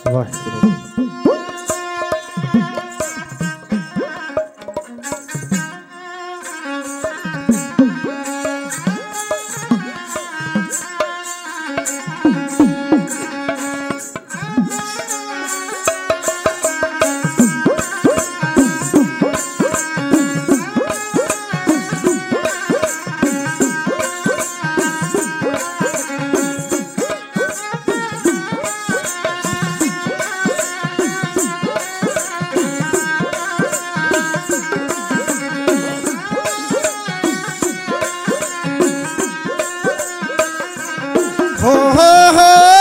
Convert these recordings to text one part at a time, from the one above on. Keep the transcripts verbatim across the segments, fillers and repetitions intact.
वाहिगुरू। हो हो हो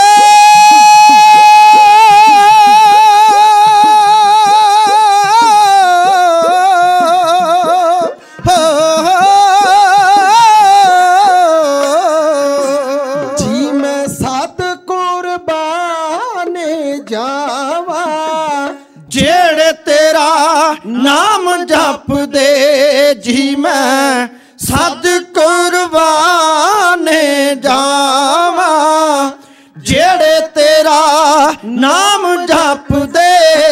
जी मैं सात कुर्बाने जावा जेड़े तेरा नाम जप दे जी मैं सद कुर्बाने जावा जेड़े तेरा नाम जप दे।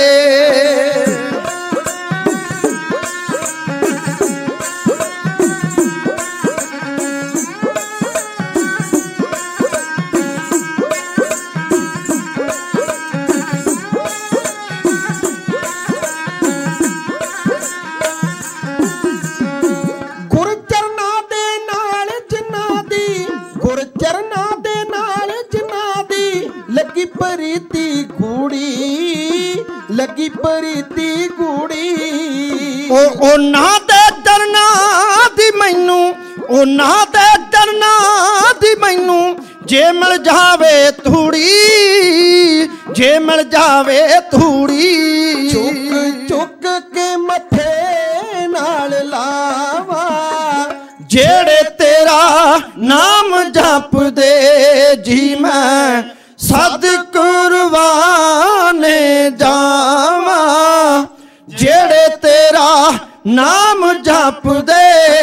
लगी प्रीति गूड़ी लगी प्रीति गूड़ी ओ ओ ना दे डरना दी मैनू ओ ना दे डरना दी मैनू जे मिल जावे थोड़ी जे मिल जावे थोड़ी चुक चुक के मथे नाल लावा जेड़े तेरा नाम जप दे जी मैं सद कुर्बाने जावा जेड़े तेरा नाम जप दे।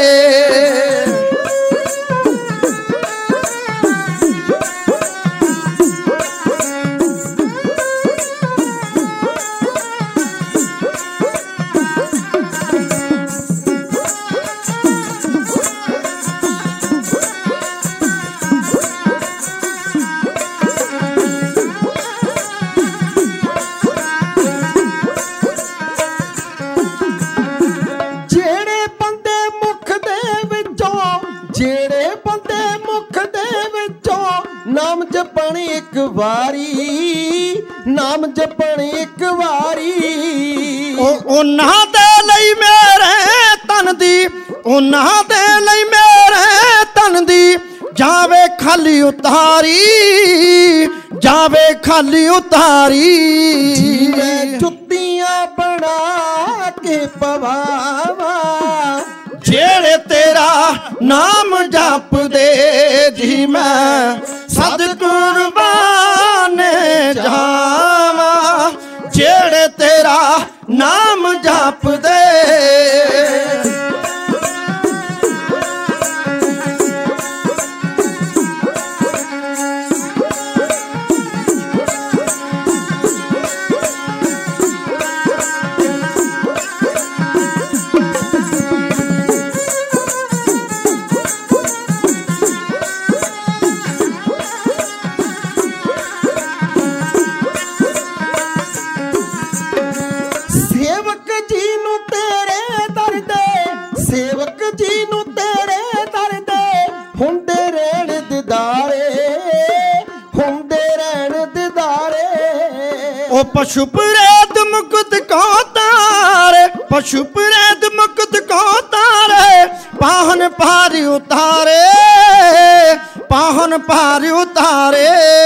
जेड़े बंदे मुख दे विचों नाम जपण एक वारी नाम जपण एक वारी ओ उन्हां दे लई मेरे तन दी उन्हां दे लई मेरे तन दी जावे खाली उतारी जावे खाली उतारी मैं जुत्तियां बना के पवावा जेड़े तेरा नाम जप दे जी मैं सद कुर्बाने जावा जेड़े तेरा नाम जप दे। सेवक जी नू तेरे दर दे सेवक जी नू तेरे दर दे हुंदे रहण दिदारे हुंदे रहण दिदारे ओ पशु प्रेत मुकुट को तारे पशु प्रेत मुकुट को तारे पाहन पारी उतारे पाहन पारी उतारे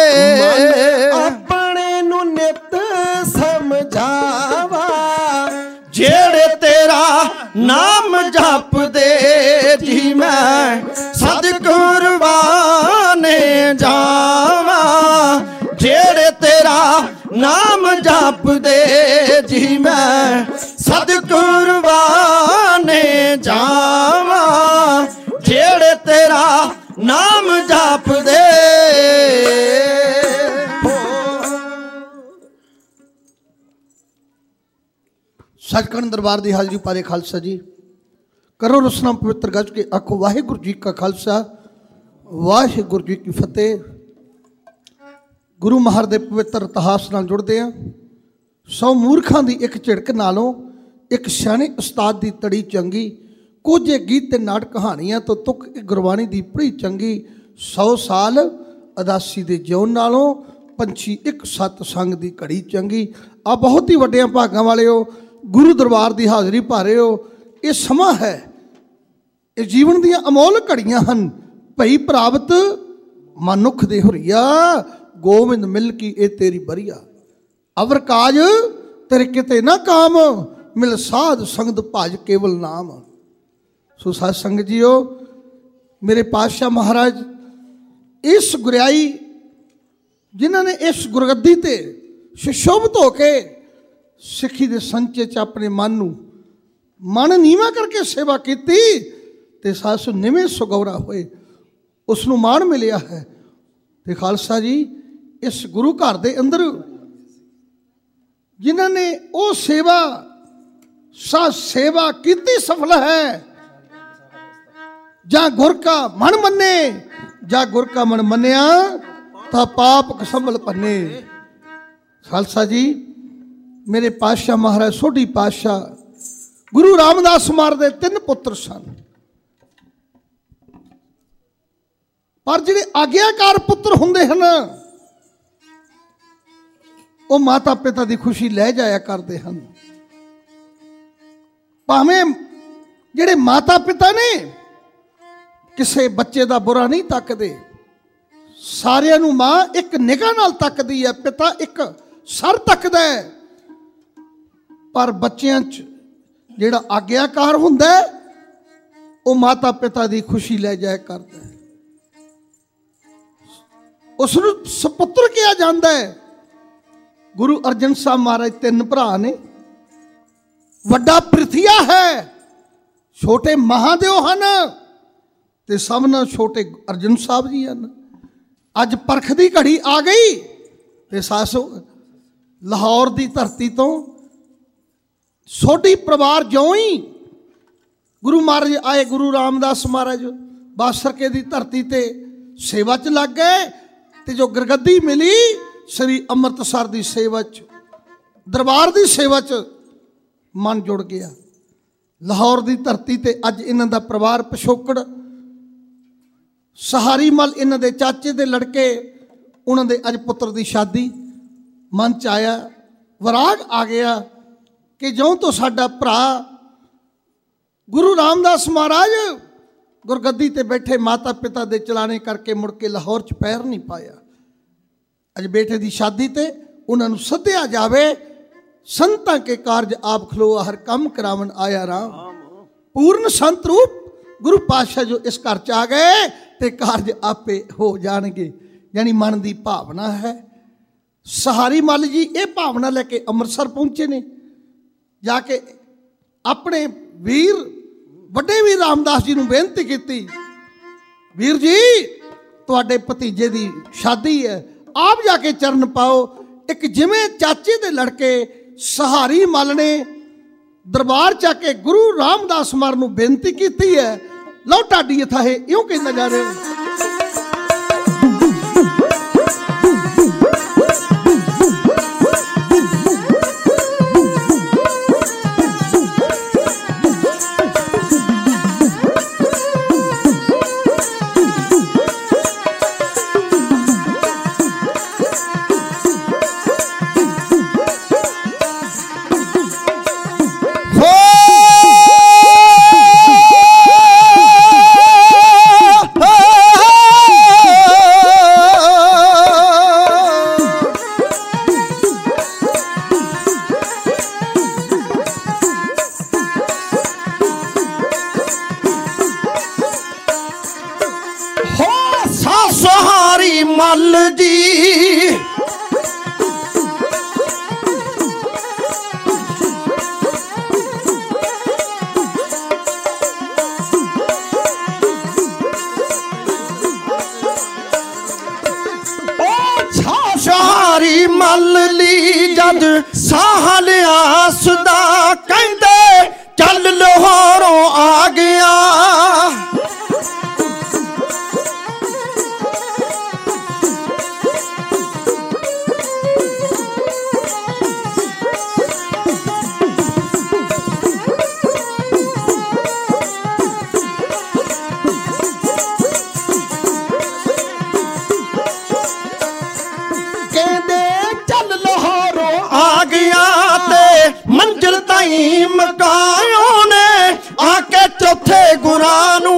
अपने नू नित समझावा जेड़े तेरा नाम जप दे जी मैं सद कुर्बाने जावा जेड़े तेरा नाम जप दे जी मैं सद कुर्बाने जावा जेड़े तेरा नाम जप दे। सचखंड दरबार की हाजरी पारे खालसा जी करो रसना पवित्र गज के आखो वाहिगुरू जी का खालसा वाहिगुरू जी की फतेह। गुरु महाराज के पवित्र इतिहास नाल जुड़ते हैं। सौ मूर्खां की एक झिड़क नालों एक सियाणे उस्ताद की तड़ी चंगी, कुछ गीत ते नाटक कहानियां तो तुक गुरबाणी की पढ़ी चंगी। सौ साल अदासी के जिउण नालों पंछी एक सत संग की घड़ी चंगी। आ बहुत ही वड्डियां भागां वाले हो, गुरु दरबार की हाज़री पा रहे हो। ये समा है, ये जीवन दीयां अमोल घड़ियां हन। भई प्राप्त मनुख दे हुरिया, गोविंद मिल की ए तेरी बरिया। अवर काज तेरे किते ना काम, मिल साध संगत भाज केवल नाम। सो साध संगत जीओ, मेरे पातशाह महाराज इस गुरियाई जिन्होंने इस गुरगद्दी ते सुशोभित होके सिखी दे संचे च अपने मन नूं मन नीवा करके सेवा की ते सासु निवें सुगौरा होए, उसनूं माण मिलिया है। ते खालसा जी इस गुरु घर दे अंदर जिन्होंने वो सेवा सा सेवा कीती सफल है। जा गुर का मन मन्ने, जा गुर का मन मन्निया ता पाप कसंभल पन्ने। खालसा जी मेरे पातशाह महाराज सोढ़ी पातशाह गुरु रामदास महाराज दे तीन पुत्र सन, पर जिहड़े आग्याकार पुत्र हुंदे हन वो माता पिता की खुशी लै जाया करते हैं। भावें जिहड़े माता पिता ने किसी बच्चे का बुरा नहीं तकते, सारिਆਂ ਨੂੰ मां एक निगाह नाल तकदी है, पिता एक सर तकदा है। पर बच्चों च जिहड़ा आग्याकार हुंदा है वो माता पिता की खुशी लै जाया करता है, उसनूं सपुत्र किया जाता है। गुरु अर्जन साहब महाराज तीन भरा ने, वड्डा पृथिया है, छोटे महादेव हैं ते सबना छोटे अर्जन साहब जी हैं। अज परख की घड़ी आ गई ते सासो लाहौर की धरती तो सोढ़ी परिवार ज्यों ही गुरु महाराज आए, गुरु रामदास महाराज बासरके की धरती ते सेवा च लग गए। ते जो गुरगद्दी मिली श्री अमृतसर की सेवा च, दरबार की सेवा च मन जुड़ गया। लाहौर की धरती ते अज इन्हां दा परिवार पिछोकड़ सहारी मल इन्हां दे चाचे दे लड़के, उन्हां दे अज पुत्र की शादी मन च आया, वराग आ गया कि ज्यों तो साडा भरा गुरु रामदास महाराज गुरगद्दी ते बैठे माता पिता दे चलाने करके मुड़ के लाहौर च पैर नहीं पाया। अज बेटे की शादी ते उन्होंने सद्या जावे, संतां के कारज आप खलो हर कम करावन आया राम। पूर्ण संत रूप गुरु पातशाह जो इस घर च आ गए ते कारज आपे हो जाणगे। यानी मन की भावना है। सहारी मल जी ये भावना लेके अमृतसर पहुंचे ने, जाके अपने वीर वड्डे वीर रामदास जी नूं बेनती की, वीर जी तुहाडे भतीजे की शादी है, आप जाके चरण पाओ। एक जिमें चाचे दे लड़के सहारी मल ने दरबार चाके गुरु रामदास महाराज नूं बेनती की है, लो ढाडी इत्थे इउं कहंदा जा रहे हो। जद साह लिया सदा कहंदे चल लाहौरों आ गया। मंजिल ताई मकायों ने आके चौथे गुरां नूं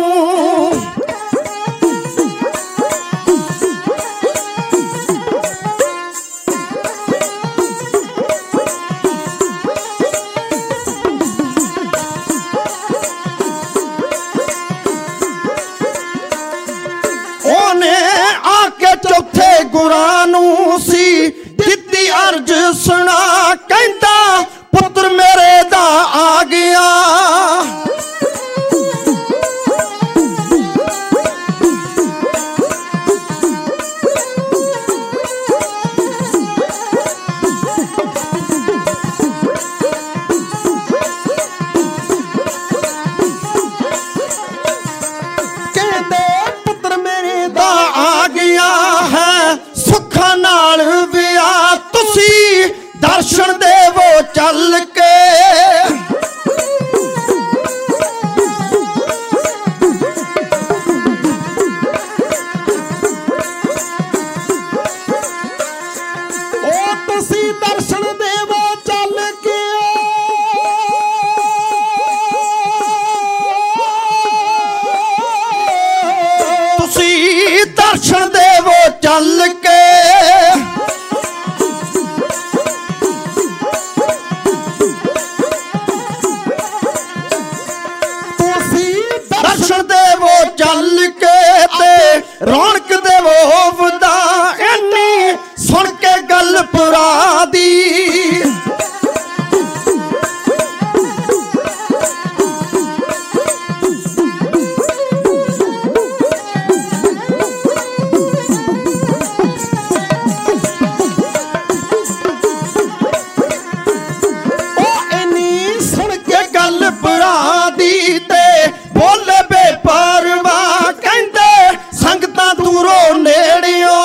ओने आके चौथे गुरां नूं सी दित्ती अर्ज सुना कहंदा पुत्र मेरे दा आ गया। कहते पुत्र मेरे दा आ गया है सुखा नाल विआह तुसी दर्शन देवो चल के। ओ तुसी दर्शन देवो चल के तुसी दर्शन देवो चल के। दर्शन देवो चल के ते रौनक देवो वदा इन्नी सुन के गल पुरा दी। ओ इन्नी सुन के गल पुरा दी ते बोले बेपरवाह कहंदे संगतां दूरों नेड़ियों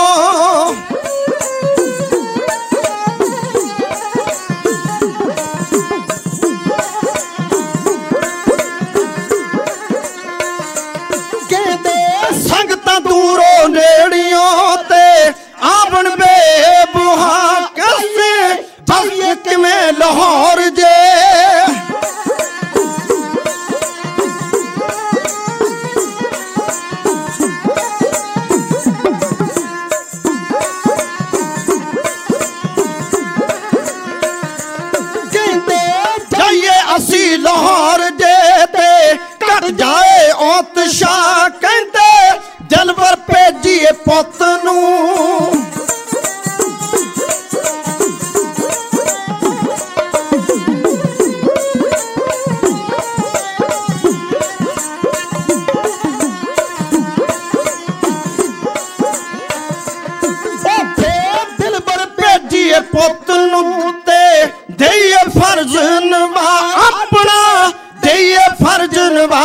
कहंदे संगतां दूरों नेड़ियों ते आवन बेबुहा कैसे बस किवें लाहौर जे। असी लाहौर जे ते कट जाए औत शाह कहंदे दिलबर भेजिए पुत नूं। दिलबर भेजिए पुत नूं ते देइए फर्ज नवा अपना देइए फर्ज नवा।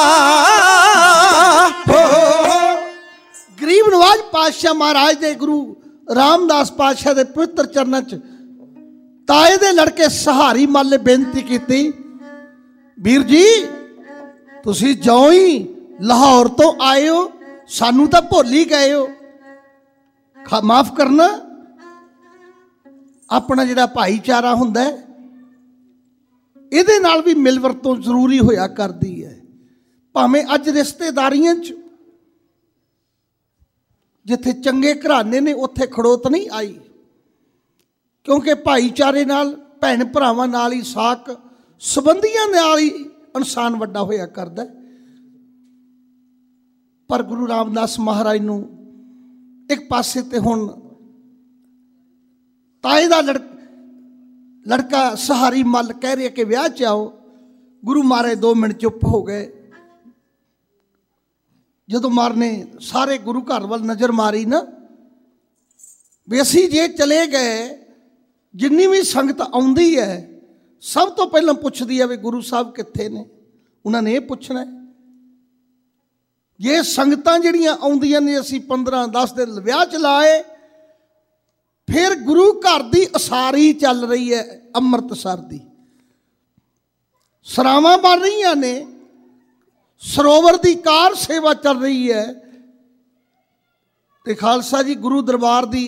गरीब नवाज पातशाह महाराज दे गुरु रामदास पातशाह दे पवित्र चरणों च ताए दे लड़के सहारी मल ने बेनती की, वीर जी तुसी जो ही लाहौर तो आए हो सानू तो भुल ही गए हो, माफ करना अपना जिहड़ा भाईचारा हुंदा है इहदे नाल भी मिल वरतों जरूरी होया करदी है। भावें अज रिश्तेदारियां च जिथे चंगे घराने ने उत्थे खड़ोत नहीं आई, क्योंकि भाईचारे नाल भैन भरावां नाल ही साक संबंधियां नाल ही इंसान वड्डा होया करदा है। पर गुरु रामदास महाराज नूं एक पासे ते हुण ताए दा लड़ लड़का सहारी मल कह रहे कि विआह च आओ। गुरु महाराज दो मिनट चुप हो गए। जदों मार ने सारे गुरु घर वाल नज़र मारी ना भी असी जे चले गए ਜਿੰਨੀ ਵੀ ਸੰਗਤ ਆਉਂਦੀ ਹੈ ਸਭ ਤੋਂ ਪਹਿਲਾਂ ਪੁੱਛਦੀ ਹੈ ਵੀ ਗੁਰੂ ਸਾਹਿਬ ਕਿੱਥੇ ਨੇ। ਉਹਨਾਂ ਨੇ ਇਹ ਪੁੱਛਣਾ ਜੇ ਸੰਗਤਾਂ ਜਿਹੜੀਆਂ ਆਉਂਦੀਆਂ ਨੇ ਅਸੀਂ ਪੰਦਰਾਂ ਦਸ ਦਿਨ ਵਿਆਹ ਚ ਲਾਏ, ਫਿਰ ਗੁਰੂ ਘਰ ਦੀ ਉਸਾਰੀ ਚੱਲ ਰਹੀ ਹੈ, ਅੰਮ੍ਰਿਤਸਰ ਦੀ ਸਰਾਵਾਂ ਬਣ ਰਹੀਆਂ ਨੇ, ਸਰੋਵਰ ਦੀ ਕਾਰ ਸੇਵਾ ਚੱਲ ਰਹੀ ਹੈ, ਤੇ ਖਾਲਸਾ ਜੀ ਗੁਰੂ ਦਰਬਾਰ ਦੀ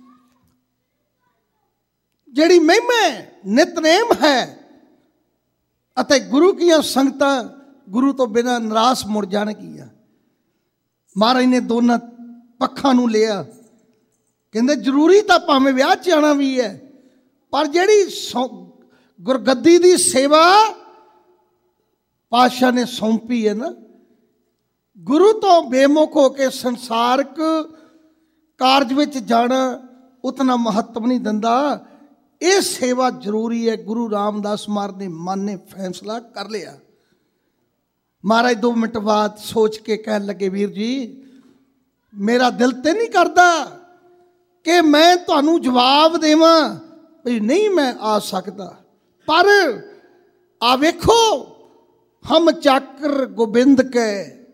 ਜਿਹੜੀ ਮਹਿਮਾ ਨਿਤਨੇਮ ਹੈ ਅਤੇ ਗੁਰੂ ਦੀਆਂ ਸੰਗਤਾਂ ਗੁਰੂ ਤੋਂ ਬਿਨਾਂ ਨਿਰਾਸ਼ ਮੁੜ ਜਾਣਗੀਆਂ। ਮਹਾਰਾਜ ਨੇ ਦੋਨਾਂ ਪੱਖਾਂ ਨੂੰ ਲਿਆ, ਕਹਿੰਦੇ ਜ਼ਰੂਰੀ ਤਾਂ ਭਾਵੇਂ ਵਿਆਹ 'ਚ ਆਉਣਾ ਵੀ ਹੈ, ਪਰ ਜਿਹੜੀ ਗੁਰਗੱਦੀ ਦੀ ਸੇਵਾ ਪਾਤਸ਼ਾਹ ਨੇ ਸੌਂਪੀ ਹੈ ਨਾ, ਗੁਰੂ ਤੋਂ ਬੇਮੁਖ ਹੋ ਕੇ ਸੰਸਾਰਕ ਕਾਰਜ ਵਿੱਚ ਜਾਣਾ ਉਤਨਾ ਮਹੱਤਵ ਨਹੀਂ ਦਿੰਦਾ। ਇਹ ਸੇਵਾ ਜ਼ਰੂਰੀ ਹੈ। ਗੁਰੂ ਰਾਮਦਾਸ ਮਹਾਰਾਜ ਨੇ ਮਨ ਨੇ ਫੈਸਲਾ ਕਰ ਲਿਆ। ਮਹਾਰਾਜ ਦੋ ਮਿੰਟ ਬਾਅਦ ਸੋਚ ਕੇ ਕਹਿਣ ਲੱਗੇ, ਵੀਰ ਜੀ ਮੇਰਾ ਦਿਲ ਤੇ ਨਹੀਂ ਕਰਦਾ ਕਿ ਮੈਂ ਤੁਹਾਨੂੰ ਜਵਾਬ ਦੇਵਾਂ ਵੀ ਨਹੀਂ ਮੈਂ ਆ ਸਕਦਾ, ਪਰ ਆ ਵੇਖੋ ਹਮ ਚਾਕਰ ਗੋਬਿੰਦ ਕੇ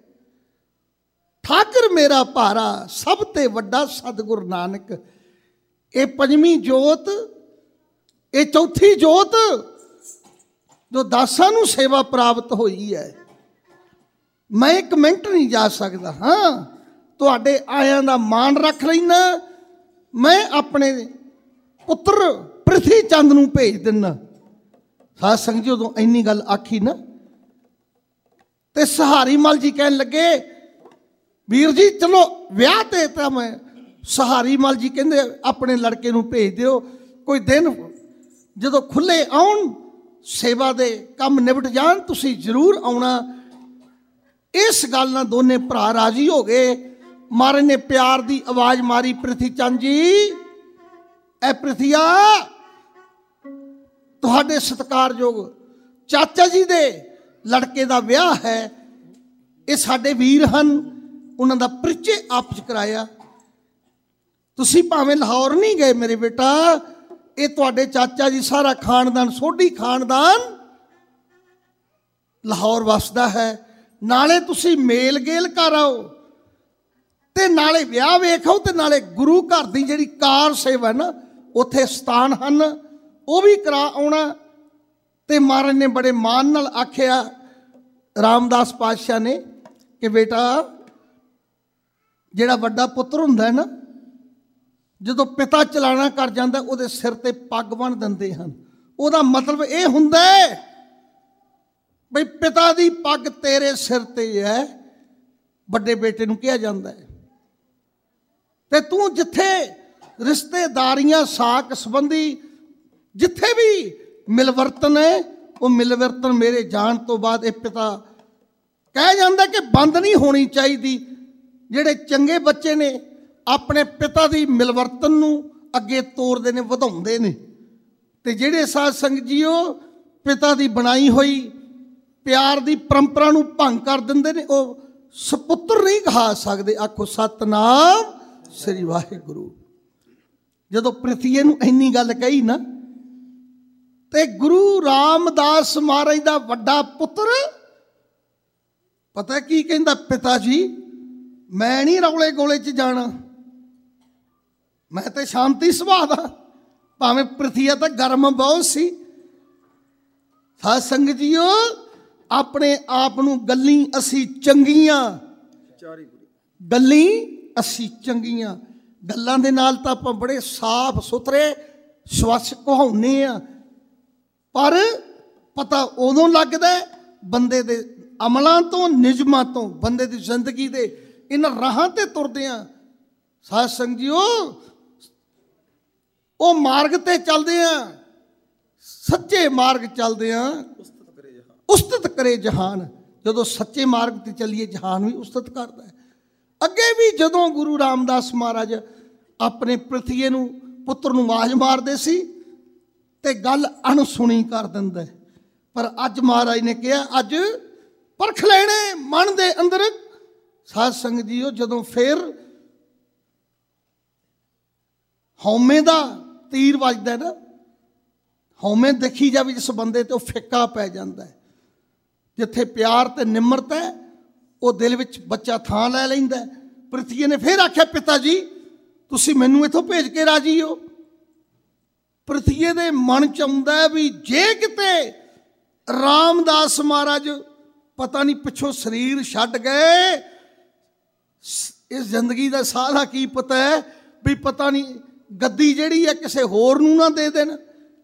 ਠਾਕਰ ਮੇਰਾ ਭਾਰਾ, ਸਭ ਤੇ ਵੱਡਾ ਸਤਿਗੁਰ ਨਾਨਕ। ਇਹ ਪੰਜਵੀਂ ਜੋਤ, ਇਹ ਚੌਥੀ ਜੋਤ ਜੋ ਦਾਸਾਂ ਨੂੰ ਸੇਵਾ ਪ੍ਰਾਪਤ ਹੋਈ ਹੈ। ਮੈਂ ਇੱਕ ਮਿੰਟ ਨਹੀਂ ਜਾ ਸਕਦਾ। ਹਾਂ, ਤੁਹਾਡੇ ਆਇਆਂ ਦਾ ਮਾਣ ਰੱਖ ਲੈਣਾ। ਮੈਂ ਆਪਣੇ ਪੁੱਤਰ ਪ੍ਰਿਥੀ ਚੰਦ ਨੂੰ ਭੇਜ ਦਿੰਦਾ। ਸਾਧ ਸੰਗਤ ਜੀ ਉਦੋਂ ਇੰਨੀ ਗੱਲ ਆਖੀ ਨਾ, ਤੇ ਸਹਾਰੀ ਮਲ ਜੀ ਕਹਿਣ ਲੱਗੇ, ਵੀਰ ਜੀ ਚਲੋ ਵਿਆਹ ਤੇ ਤਾਂ ਮੈਂ ਸਹਾਰੀ ਮਲ ਜੀ ਕਹਿੰਦੇ ਆਪਣੇ ਲੜਕੇ ਨੂੰ ਭੇਜ ਦਿਓ, ਕੋਈ ਦਿਨ ਜਦੋਂ ਖੁੱਲੇ ਆਉਣ ਸੇਵਾ ਦੇ ਕੰਮ ਨਿਬਟ ਜਾਣ ਤੁਸੀਂ ਜ਼ਰੂਰ ਆਉਣਾ। ਇਸ ਗੱਲ ਨਾਲ ਦੋਨੇ ਭਰਾ ਰਾਜੀ ਹੋ ਗਏ। ਮਹਾਰਾਜ ਨੇ ਪਿਆਰ ਦੀ ਆਵਾਜ਼ ਮਾਰੀ, ਪ੍ਰਿਥੀ ਚੰਦ ਜੀ, ਐ ਪ੍ਰਿਥੀਆ, ਤੁਹਾਡੇ ਸਤਿਕਾਰਯੋਗ ਚਾਚਾ ਜੀ ਦੇ ਲੜਕੇ ਦਾ ਵਿਆਹ ਹੈ, ਇਹ ਸਾਡੇ ਵੀਰ ਹਨ, ਉਹਨਾਂ ਦਾ ਪਰਿਚੈ ਆਪਸ ਕਰਾਇਆ। ਤੁਸੀਂ ਭਾਵੇਂ ਲਾਹੌਰ ਨਹੀਂ ਗਏ ਮੇਰੇ ਬੇਟਾ, ਇਹ ਤੁਹਾਡੇ ਚਾਚਾ ਜੀ ਸਾਰਾ ਖਾਨਦਾਨ, ਸੋਢੀ ਖਾਨਦਾਨ ਲਾਹੌਰ ਵਸਦਾ ਹੈ। ਨਾਲੇ ਤੁਸੀਂ ਮੇਲ ਗੇਲ ਕਰ ਆਓ ਤੇ ਨਾਲੇ ਵਿਆਹ ਵੇਖੋ ਤੇ ਨਾਲੇ ਗੁਰੂ ਘਰ ਦੀ ਜਿਹੜੀ ਕਾਰ ਸੇਵਾ ਨਾ, ਉੱਥੇ ਸਥਾਨ ਹਨ, ਉਹ ਵੀ ਕਰਾ ਆਉਣਾ। ਤੇ ਮਹਾਰਾਜ ਨੇ ਬੜੇ ਮਾਣ ਨਾਲ ਆਖਿਆ, ਰਾਮਦਾਸ ਪਾਤਸ਼ਾਹ ਨੇ, ਕਿ ਬੇਟਾ ਜਿਹੜਾ ਵੱਡਾ ਪੁੱਤਰ ਹੁੰਦਾ ਹੈ ਨਾ, ਜਦੋਂ ਪਿਤਾ ਚਲਾਣਾ ਕਰ ਜਾਂਦਾ ਉਹਦੇ ਸਿਰ ਤੇ ਪੱਗ ਬੰਨ੍ਹ ਦਿੰਦੇ ਹਨ। ਉਹਦਾ ਮਤਲਬ ਇਹ ਹੁੰਦਾ ਹੈ ਬਈ ਪਿਤਾ ਦੀ ਪੱਗ ਤੇਰੇ ਸਿਰ ਤੇ ਹੈ, ਵੱਡੇ ਬੇਟੇ ਨੂੰ ਕਿਹਾ ਜਾਂਦਾ ਹੈ। ਤੇ ਤੂੰ ਜਿੱਥੇ ਰਿਸ਼ਤੇਦਾਰੀਆਂ, ਸਾਕ ਸੰਬੰਧੀ ਜਿੱਥੇ ਵੀ ਮਿਲਵਰਤਨ ਹੈ, ਉਹ ਮਿਲਵਰਤਨ ਮੇਰੇ ਜਾਣ ਤੋਂ ਬਾਅਦ ਇਹ ਪਿਤਾ ਕਹਿ ਜਾਂਦਾ ਕਿ ਬੰਦ ਨਹੀਂ ਹੋਣੀ ਚਾਹੀਦੀ। ਜਿਹੜੇ ਚੰਗੇ ਬੱਚੇ ਨੇ ਆਪਣੇ ਪਿਤਾ ਦੀ ਮਿਲਵਰਤਨ ਨੂੰ ਅੱਗੇ ਤੋਰਦੇ ਨੇ, ਵਧਾਉਂਦੇ ਨੇ। ਤੇ ਜਿਹੜੇ ਸਾਧ ਸੰਗਤ ਜੀਓ ਪਿਤਾ ਦੀ ਬਣਾਈ ਹੋਈ ਪਿਆਰ ਦੀ ਪਰੰਪਰਾ ਨੂੰ ਭੰਗ ਕਰ ਦਿੰਦੇ ਨੇ, ਉਹ ਸਪੁੱਤਰ ਨਹੀਂ ਕਹਾ ਸਕਦੇ। ਆਖੋ ਸਤਨਾਮ ਸ੍ਰੀ ਵਾਹਿਗੁਰੂ। ਜਦੋਂ ਪ੍ਰਿਥੀਏ ਨੂੰ ਇੰਨੀ ਗੱਲ ਕਹੀ ਨਾ, ਤੇ ਗੁਰੂ ਰਾਮਦਾਸ ਮਹਾਰਾਜ ਦਾ ਵੱਡਾ ਪੁੱਤਰ ਪਤਾ ਕੀ ਕਹਿੰਦਾ, ਪਿਤਾ ਜੀ ਮੈਂ ਨਹੀਂ ਰੌਲੇ ਗੋਲੇ 'ਚ ਜਾਣਾ, ਮੈਂ ਤੇ ਸ਼ਾਂਤੀ ਸੁਭਾਅ ਦਾ। ਭਾਵੇਂ ਪ੍ਰਿਥੀਆ ਤਾਂ ਗਰਮ ਬਹੁਤ ਸੀ। ਸਾਧ ਸੰਗਤ ਜੀਓ, ਆਪਣੇ ਆਪ ਨੂੰ ਗੱਲੀ ਅਸੀਂ ਚੰਗੀਆਂ, ਗੱਲੀ ਅਸੀਂ ਚੰਗੀਆਂ, ਗੱਲਾਂ ਦੇ ਨਾਲ ਤਾਂ ਆਪਾਂ ਬੜੇ ਸਾਫ ਸੁਥਰੇ ਸਵੱਛ ਕਹਾਉਂਦੇ ਆ, ਪਰ ਪਤਾ ਉਦੋਂ ਲੱਗਦਾ ਬੰਦੇ ਦੇ ਅਮਲਾਂ ਤੋਂ, ਨਿਯਮਾਂ ਤੋਂ, ਬੰਦੇ ਦੀ ਜ਼ਿੰਦਗੀ ਦੇ ਇਹਨਾਂ ਰਾਹਾਂ ਤੇ ਤੁਰਦੇ ਆ। ਸਾਧ ਸੰਗਤ ਜੀਓ, ਉਹ ਮਾਰਗ ਤੇ ਚੱਲਦੇ ਆ, ਸੱਚੇ ਮਾਰਗ ਚੱਲਦੇ ਆ, ਉਸਤਤ ਕਰੇ ਜਹਾਨ। ਜਦੋਂ ਸੱਚੇ ਮਾਰਗ ਤੇ ਚੱਲੀਏ, ਜਹਾਨ ਵੀ ਉਸਤਤ ਕਰਦਾ ਹੈ। ਅੱਗੇ ਵੀ ਜਦੋਂ ਗੁਰੂ ਰਾਮਦਾਸ ਮਹਾਰਾਜ ਆਪਣੇ ਪ੍ਰਿਥੀਏ ਨੂੰ, ਪੁੱਤਰ ਨੂੰ ਆਵਾਜ਼ ਮਾਰਦੇ ਸੀ ਤੇ ਗੱਲ ਅਣਸੁਣੀ ਕਰ ਦਿੰਦਾ, ਪਰ ਅੱਜ ਮਹਾਰਾਜ ਨੇ ਕਿਹਾ ਅੱਜ ਪਰਖ ਲੈਣੇ ਮਨ ਦੇ ਅੰਦਰ। ਸਾਧ ਸੰਗਤ ਜੀਓ, ਜਦੋਂ ਫਿਰ ਹਉਮੈ ਦਾ ਤੀਰ ਵੱਜਦਾ ਨਾ, ਹਉਮੈ ਦੇਖੀ ਜਾਵੇ ਜਿਸ ਬੰਦੇ ਤੇ, ਉਹ ਫਿੱਕਾ ਪੈ ਜਾਂਦਾ ਹੈ। ਜਿੱਥੇ ਪਿਆਰ ਤੇ ਨਿਮਰਤ ਹੈ, ਉਹ ਦਿਲ ਵਿੱਚ ਬੱਚਾ ਥਾਂ ਲੈ ਲੈਂਦਾ। ਪ੍ਰਿਥਵੀ ਨੇ ਫਿਰ ਆਖਿਆ, ਪਿਤਾ ਜੀ ਤੁਸੀਂ ਮੈਨੂੰ ਇੱਥੋਂ ਭੇਜ ਕੇ ਰਾਜੀ ਹੋ? ਪ੍ਰਿਥਵੀ ਦੇ ਮਨ ਚ ਆਉਂਦਾ ਵੀ ਜੇ ਕਿਤੇ ਰਾਮਦਾਸ ਮਹਾਰਾਜ ਪਤਾ ਨਹੀਂ ਪਿੱਛੋਂ ਸਰੀਰ ਛੱਡ ਗਏ, ਇਸ ਜ਼ਿੰਦਗੀ ਦਾ ਸਾਹ ਦਾ ਕੀ ਪਤਾ ਹੈ ਵੀ ਪਤਾ ਨਹੀਂ ਗੱਦੀ ਜਿਹੜੀ ਹੈ ਕਿਸੇ ਹੋਰ ਨੂੰ ਨਾ ਦੇ ਦੇਣ।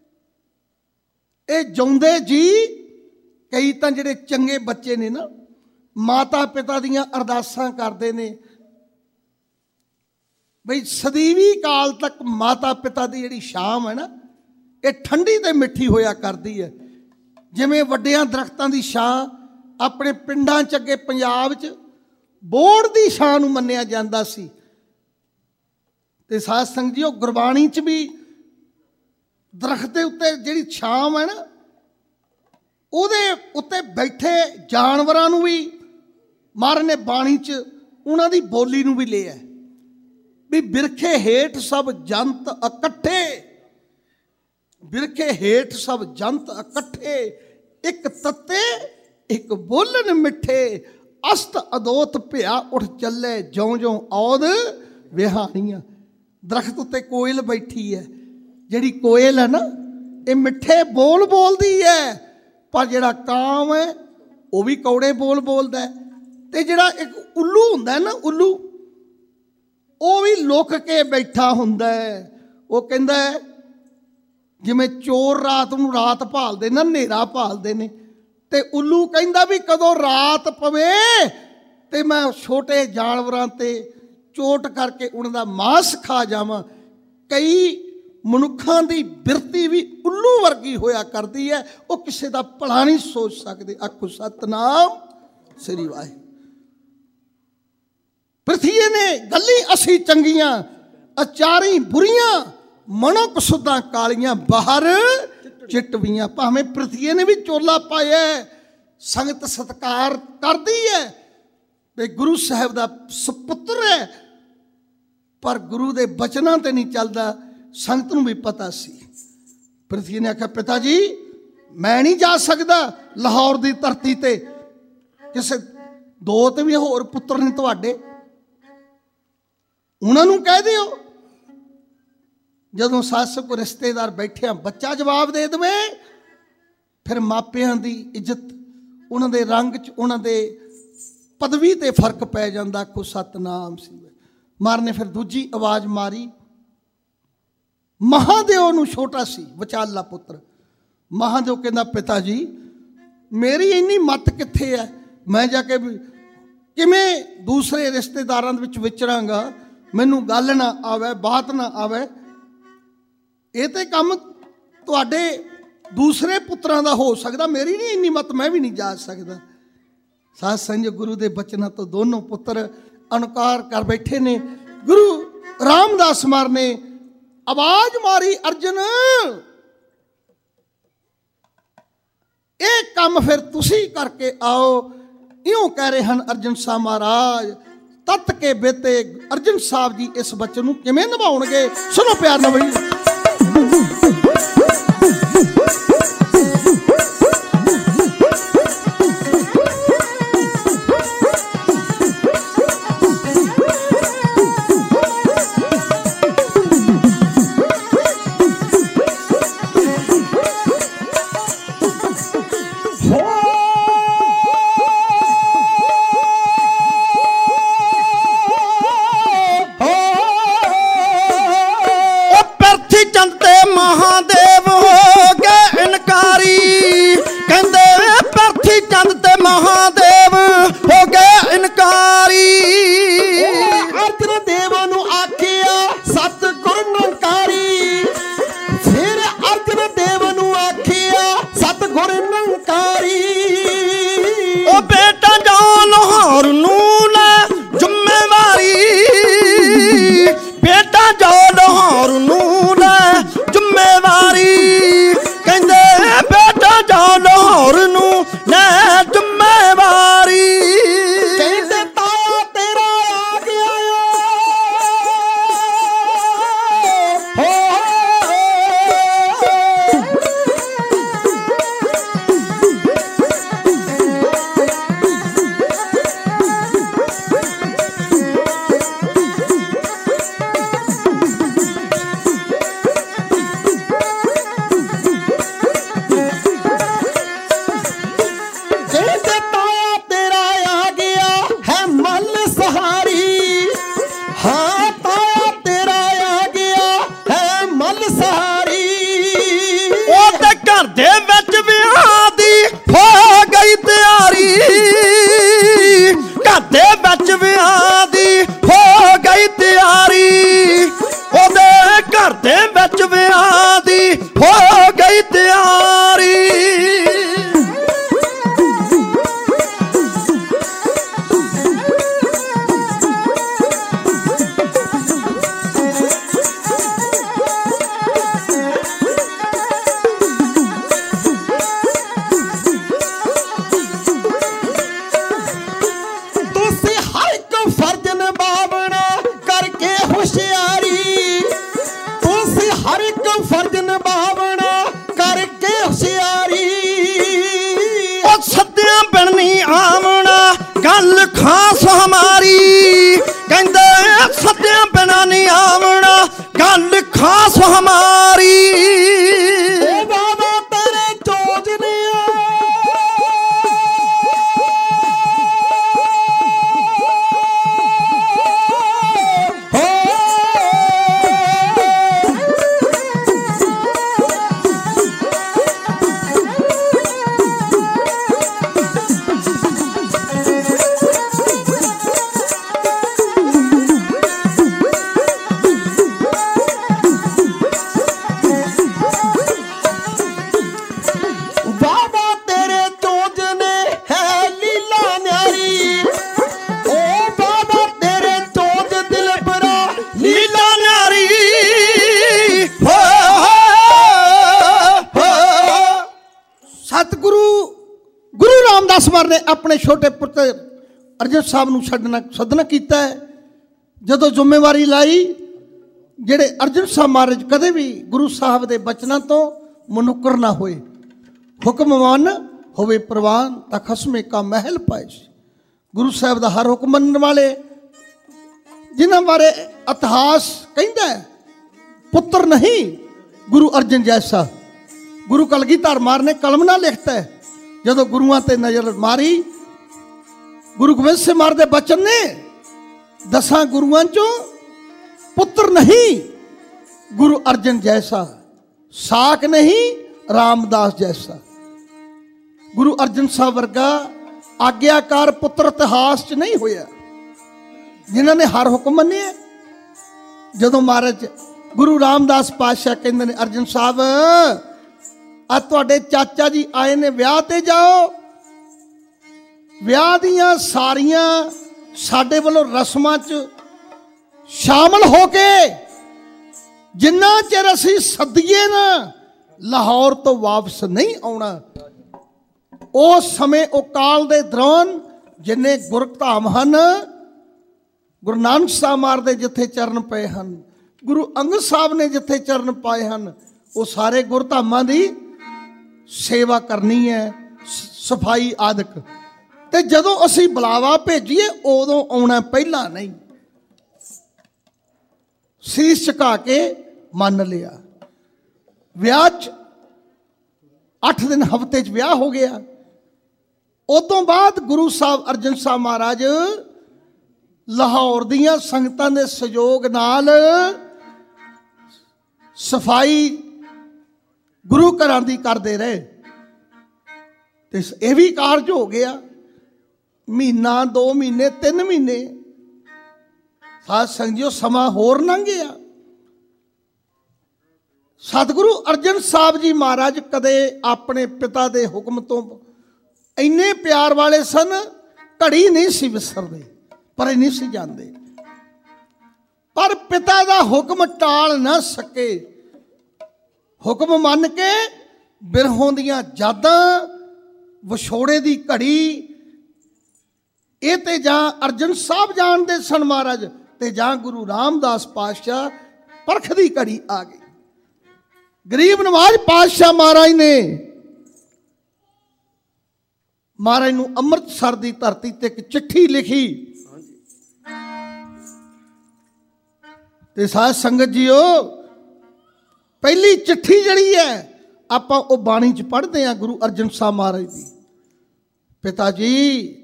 ਇਹ ਜਿਉਂਦੇ ਜੀ ਕਈ ਤਾਂ ਜਿਹੜੇ ਚੰਗੇ ਬੱਚੇ ਨੇ ਨਾ, ਮਾਤਾ ਪਿਤਾ ਦੀਆਂ ਅਰਦਾਸਾਂ ਕਰਦੇ ਨੇ ਬਈ ਸਦੀਵੀ ਕਾਲ ਤੱਕ ਮਾਤਾ ਪਿਤਾ ਦੀ ਜਿਹੜੀ ਸ਼ਾਮ ਹੈ ਨਾ, ਇਹ ਠੰਡੀ ਤੇ ਮਿੱਠੀ ਹੋਇਆ ਕਰਦੀ ਹੈ। ਜਿਵੇਂ ਵੱਡਿਆਂ ਦਰਖਤਾਂ ਦੀ ਛਾਂ ਆਪਣੇ ਪਿੰਡਾਂ 'ਚ ਅੱਗੇ ਪੰਜਾਬ 'ਚ ਬੋਹੜ ਦੀ ਛਾਂ ਨੂੰ ਮੰਨਿਆ ਜਾਂਦਾ ਸੀ। ਤੇ ਸਾਧ ਸੰਗਤ ਜੀ, ਉਹ ਗੁਰਬਾਣੀ 'ਚ ਵੀ ਦਰਖਤ ਦੇ ਉੱਤੇ ਜਿਹੜੀ ਛਾਂ ਹੈ ਨਾ, ਉਹਦੇ ਉੱਤੇ ਬੈਠੇ ਜਾਨਵਰਾਂ ਨੂੰ ਵੀ ਮਹਾਰਾਜ ਨੇ ਬਾਣੀ 'ਚ ਉਹਨਾਂ ਦੀ ਬੋਲੀ ਨੂੰ ਵੀ ਲਿਆ ਵੀ ਬਿਰਖੇ ਹੇਠ ਸਭ ਜੰਤ ਇਕੱਠੇ, ਬਿਰਖੇ ਹੇਠ ਸਭ ਜੰਤ ਇਕੱਠੇ, ਇੱਕ ਤੱਤੇ ਇੱਕ ਬੋਲਣ ਮਿੱਠੇ, ਅਸਤ ਅਦੋਤ ਭਿਆ ਉੱਠ ਚੱਲੇ, ਜਿਉਂ ਜਿਉਂ ਔਦ ਵਿਹਾਣੀਆਂ। ਦਰਖਤ ਉੱਤੇ ਕੋਇਲ ਬੈਠੀ ਹੈ। ਜਿਹੜੀ ਕੋਇਲ ਹੈ ਨਾ, ਇਹ ਮਿੱਠੇ ਬੋਲ ਬੋਲਦੀ ਹੈ, ਪਰ ਜਿਹੜਾ ਕਾਮ ਹੈ ਉਹ ਵੀ ਕੌੜੇ ਬੋਲ ਬੋਲਦਾ। ਤੇ ਜਿਹੜਾ ਇੱਕ ਉੱਲੂ ਹੁੰਦਾ ਨਾ, ਉੱਲੂ, ਉਹ ਵੀ ਲੁਕ ਕੇ ਬੈਠਾ ਹੁੰਦਾ। ਉਹ ਕਹਿੰਦਾ ਜਿਵੇਂ ਚੋਰ ਰਾਤ ਨੂੰ ਰਾਤ ਭਾਲਦੇ ਨਾ, ਹਨੇਰਾ ਭਾਲਦੇ ਨੇ, ਤੇ ਉੱਲੂ ਕਹਿੰਦਾ ਵੀ ਕਦੋਂ ਰਾਤ ਪਵੇ ਤੇ ਮੈਂ ਛੋਟੇ ਜਾਨਵਰਾਂ ਤੇ ਚੋਟ ਕਰਕੇ ਉਹਨਾਂ ਦਾ ਮਾਸ ਖਾ ਜਾਵਾਂ। ਕਈ ਮਨੁੱਖਾਂ ਦੀ ਬਿਰਤੀ ਵੀ ਉੱਲੂ ਵਰਗੀ ਹੋਇਆ ਕਰਦੀ ਹੈ, ਉਹ ਕਿਸੇ ਦਾ ਭਲਾ ਨਹੀਂ ਸੋਚ ਸਕਦੇ। ਆਖੋ ਸਤਨਾਮ ਸ੍ਰੀ ਵਾਹਿਗੁਰੂ। ਪ੍ਰਿਥਵੀ ਨੇ ਗੱਲੀ ਅਸੀਂ ਚੰਗੀਆਂ, ਅਚਾਰੀ ਬੁਰੀਆਂ, ਮਨੋ ਕਸੁੱਧਾਂ ਕਾਲੀਆਂ, ਬਾਹਰ ਚਿੱਟਵੀਆਂ। ਭਾਵੇਂ ਪ੍ਰਿਥਵੀ ਨੇ ਵੀ ਚੋਲਾ ਪਾਇਆ, ਸੰਗਤ ਸਤਿਕਾਰ ਕਰਦੀ ਹੈ ਵੀ ਗੁਰੂ ਸਾਹਿਬ ਦਾ ਸੁਪੁੱਤਰ ਹੈ, ਪਰ ਗੁਰੂ ਦੇ ਬਚਨਾਂ ਤੇ ਨਹੀਂ ਚੱਲਦਾ। ਸੰਗਤ ਨੂੰ ਵੀ ਪਤਾ ਸੀ। ਪ੍ਰਿਥਵੀ ਨੇ ਆਖਿਆ, ਪਿਤਾ ਜੀ ਮੈਂ ਨਹੀਂ ਜਾ ਸਕਦਾ ਲਾਹੌਰ ਦੀ ਧਰਤੀ ਤੇ, ਕਿਸੇ ਦੋ ਤੇ ਵੀ ਹੋਰ ਪੁੱਤਰ ਨੇ ਤੁਹਾਡੇ, ਉਹਨਾਂ ਨੂੰ ਕਹਿ ਦਿਓ। ਜਦੋਂ ਸੱਸ ਕੋ ਰਿਸ਼ਤੇਦਾਰ ਬੈਠਿਆ ਬੱਚਾ ਜਵਾਬ ਦੇ ਦੇਵੇ, ਫਿਰ ਮਾਪਿਆਂ ਦੀ ਇੱਜ਼ਤ, ਉਹਨਾਂ ਦੇ ਰੰਗ 'ਚ, ਉਹਨਾਂ ਦੇ ਪਦਵੀ ਤੇ ਫਰਕ ਪੈ ਜਾਂਦਾ। ਆਖੋ ਸਤਨਾਮ ਸੀ। ਮਹਾਰਾਜ ਨੇ ਫਿਰ ਦੂਜੀ ਆਵਾਜ਼ ਮਾਰੀ। ਮਹਾਦੇਵ ਨੂੰ ਛੋਟਾ ਸੀ, ਵਿਚਾਲਾ ਪੁੱਤਰ। ਮਹਾਦੇਵ ਕਹਿੰਦਾ, ਪਿਤਾ ਜੀ ਮੇਰੀ ਇੰਨੀ ਮੱਤ ਕਿੱਥੇ ਹੈ, ਮੈਂ ਜਾ ਕੇ ਕਿਵੇਂ ਦੂਸਰੇ ਰਿਸ਼ਤੇਦਾਰਾਂ ਦੇ ਵਿੱਚ ਵਿਚਰਾਂਗਾ, ਮੈਨੂੰ ਗੱਲ ਨਾ ਆਵੇ, ਬਾਤ ਨਾ ਆਵੇ। ਇਹ ਤੇ ਕੰਮ ਤੁਹਾਡੇ ਦੂਸਰੇ ਪੁੱਤਰਾਂ ਦਾ ਹੋ ਸਕਦਾ, ਮੇਰੀ ਨਹੀਂ ਇੰਨੀ ਮੱਤ, ਮੈਂ ਵੀ ਨਹੀਂ ਜਾ ਸਕਦਾ। ਸਾਧ ਸੰਗਤ, ਗੁਰੂ ਦੇ ਬਚਨਾਂ ਤੋਂ ਦੋਨੋਂ ਪੁੱਤਰ ਇਨਕਾਰ ਕਰ ਬੈਠੇ ਨੇ। ਗੁਰੂ ਰਾਮਦਾਸ ਮਹਾਰਾਜ ਨੇ ਆਵਾਜ਼ ਮਾਰੀ, ਅਰਜਨ ਇਹ ਕੰਮ ਫਿਰ ਤੁਸੀਂ ਕਰਕੇ ਆਓ। ਇਉਂ ਕਹਿ ਰਹੇ ਹਨ ਅਰਜਨ ਸਾਹਿਬ ਮਹਾਰਾਜ। ਤਤ ਕੇ ਬੇਤੇ ਅਰਜਨ ਸਾਹਿਬ ਜੀ ਇਸ ਬਚਨ ਨੂੰ ਕਿਵੇਂ ਨਿਭਾਉਣਗੇ, ਸੁਣੋ ਪਿਆਰ ਨਾਲ ਬਈ। ਮਾਰ ਨੇ ਆਪਣੇ ਛੋਟੇ ਪੁੱਤਰ ਅਰਜਨ ਸਾਹਿਬ ਨੂੰ ਛੱਡਣਾ ਸੱਦਣਾ ਕੀਤਾ ਹੈ। ਜਦੋਂ ਜ਼ਿੰਮੇਵਾਰੀ ਲਾਈ, ਜਿਹੜੇ ਅਰਜਨ ਸਾਹਿਬ ਮਹਾਰਾਜ ਕਦੇ ਵੀ ਗੁਰੂ ਸਾਹਿਬ ਦੇ ਬਚਨਾਂ ਤੋਂ ਮੁਨਕਰ ਨਾ ਹੋਏ। ਹੁਕਮ ਮੰਨ ਹੋਵੇ ਪ੍ਰਵਾਨ ਤਾਂ ਖਸਮੇ ਕਾ ਮਹਿਲ ਪਾਏ। ਗੁਰੂ ਸਾਹਿਬ ਦਾ ਹਰ ਹੁਕਮ ਮੰਨਣ ਵਾਲੇ, ਜਿਨ੍ਹਾਂ ਬਾਰੇ ਇਤਿਹਾਸ ਕਹਿੰਦਾ ਹੈ ਪੁੱਤਰ ਨਹੀਂ ਗੁਰੂ ਅਰਜਨ ਜੈਸਾ। ਗੁਰੂ ਕਲਗੀਧਰ ਮਾਰ ਨੇ ਕਲਮ ਨਾਲ ਲਿਖਤਾ ਹੈ, ਜਦੋਂ ਗੁਰੂਆਂ ਤੇ ਨਜ਼ਰ ਮਾਰੀ, ਗੁਰੂ ਗੋਬਿੰਦ ਸਿੰਘ ਮਹਾਰਾਜ ਦੇ ਬਚਨ ਨੇ, ਦਸਾਂ ਗੁਰੂਆਂ ਚੋਂ ਪੁੱਤਰ ਨਹੀਂ ਗੁਰੂ ਅਰਜਨ ਜੈਸਾ, ਸਾਕ ਨਹੀਂ ਰਾਮਦਾਸ ਜੈਸਾ। ਗੁਰੂ ਅਰਜਨ ਸਾਹਿਬ ਵਰਗਾ ਆਗਿਆਕਾਰ ਪੁੱਤਰ ਇਤਿਹਾਸ 'ਚ ਨਹੀਂ ਹੋਇਆ, ਜਿਨ੍ਹਾਂ ਨੇ ਹਰ ਹੁਕਮ ਮੰਨਿਆ। ਜਦੋਂ ਮਹਾਰਾਜ ਗੁਰੂ ਰਾਮਦਾਸ ਪਾਤਸ਼ਾਹ ਕਹਿੰਦੇ ਨੇ, ਅਰਜਨ ਸਾਹਿਬ ਆ ਤੁਹਾਡੇ ਚਾਚਾ ਜੀ ਆਏ ਨੇ, ਵਿਆਹ ਤੇ ਜਾਓ। ਵਿਆਹ ਦੀਆਂ ਸਾਰੀਆਂ ਸਾਡੇ ਵੱਲੋਂ ਰਸਮਾਂ 'ਚ ਸ਼ਾਮਲ ਹੋ ਕੇ, ਜਿੰਨਾ ਚਿਰ ਅਸੀਂ ਸੱਦੀਏ ਨਾ ਲਾਹੌਰ ਤੋਂ ਵਾਪਸ ਨਹੀਂ ਆਉਣਾ। ਉਸ ਸਮੇਂ ਉਹ ਕਾਲ ਦੇ ਦੌਰਾਨ ਜਿੰਨੇ ਗੁਰਧਾਮ ਹਨ, ਗੁਰੂ ਨਾਨਕ ਸਾਹਿਬ ਮਹਾਰਾਜ ਦੇ ਜਿੱਥੇ ਚਰਨ ਪਏ ਹਨ, ਗੁਰੂ ਅੰਗਦ ਸਾਹਿਬ ਨੇ ਜਿੱਥੇ ਚਰਨ ਪਾਏ ਹਨ, ਉਹ ਸਾਰੇ ਗੁਰਧਾਮਾਂ ਦੀ ਸੇਵਾ ਕਰਨੀ ਹੈ, ਸਫਾਈ ਆਦਿਕ। ਤੇ ਜਦੋਂ ਅਸੀਂ ਬੁਲਾਵਾ ਭੇਜੀਏ ਉਦੋਂ ਆਉਣਾ, ਪਹਿਲਾਂ ਨਹੀਂ। ਸੀਸ ਝੁਕਾ ਕੇ ਮੰਨ ਲਿਆ। ਵਿਆਹ 'ਚ ਅੱਠ ਦਿਨ ਹਫ਼ਤੇ 'ਚ ਵਿਆਹ ਹੋ ਗਿਆ। ਉਸ ਤੋਂ ਬਾਅਦ ਗੁਰੂ ਸਾਹਿਬ ਅਰਜਨ ਸਾਹਿਬ ਮਹਾਰਾਜ ਲਾਹੌਰ ਦੀਆਂ ਸੰਗਤਾਂ ਦੇ ਸਹਿਯੋਗ ਨਾਲ ਸਫਾਈ ਗੁਰੂ ਘਰਾਂ ਦੀ ਕਰਦੇ ਰਹੇ। ਤੇ ਇਹ ਵੀ ਕਾਰਜ ਹੋ ਗਿਆ। ਮਹੀਨਾ, ਦੋ ਮਹੀਨੇ, ਤਿੰਨ ਮਹੀਨੇ ਸਾਧ ਸੰਗਤ ਸਮਾਂ ਹੋਰ ਲੰਘ ਗਿਆ। ਸਤਿਗੁਰੂ ਅਰਜਨ ਸਾਹਿਬ ਜੀ ਮਹਾਰਾਜ ਕਦੇ ਆਪਣੇ ਪਿਤਾ ਦੇ ਹੁਕਮ ਤੋਂ ਇੰਨੇ ਪਿਆਰ ਵਾਲੇ ਸਨ, ਘੜੀ ਨਹੀਂ ਸੀ ਵਿਸਰਦੇ, ਪਰ ਨਹੀਂ ਸੀ ਜਾਂਦੇ। ਪਰ ਪਿਤਾ ਦਾ ਹੁਕਮ ਟਾਲ ਨਾ ਸਕੇ। ਹੁਕਮ ਮੰਨ ਕੇ ਬਿਰਹੋਂ ਦੀਆਂ ਯਾਦਾਂ, ਵਿਛੋੜੇ ਦੀ ਘੜੀ, ਇਹ ਤੇ ਜਾਂ ਅਰਜਨ ਸਾਹਿਬ ਜਾਣਦੇ ਸਨ ਮਹਾਰਾਜ, ਤੇ ਜਾਂ ਗੁਰੂ ਰਾਮਦਾਸ ਪਾਤਸ਼ਾਹ ਪਰਖ ਦੀ ਘੜੀ ਆ ਗਈ। ਗਰੀਬ ਨਵਾਜ ਪਾਤਸ਼ਾਹ ਮਹਾਰਾਜ ਨੇ ਮਹਾਰਾਜ ਨੂੰ ਅੰਮ੍ਰਿਤਸਰ ਦੀ ਧਰਤੀ ਤੇ ਇੱਕ ਚਿੱਠੀ ਲਿਖੀ। ਤੇ ਸਾਧ ਸੰਗਤ ਜੀਓ, ਪਹਿਲੀ ਚਿੱਠੀ ਜਿਹੜੀ ਹੈ ਆਪਾਂ ਉਹ ਬਾਣੀ 'ਚ ਪੜ੍ਹਦੇ ਹਾਂ ਗੁਰੂ ਅਰਜਨ ਸਾਹਿਬ ਮਹਾਰਾਜ ਦੀ। ਪਿਤਾ ਜੀ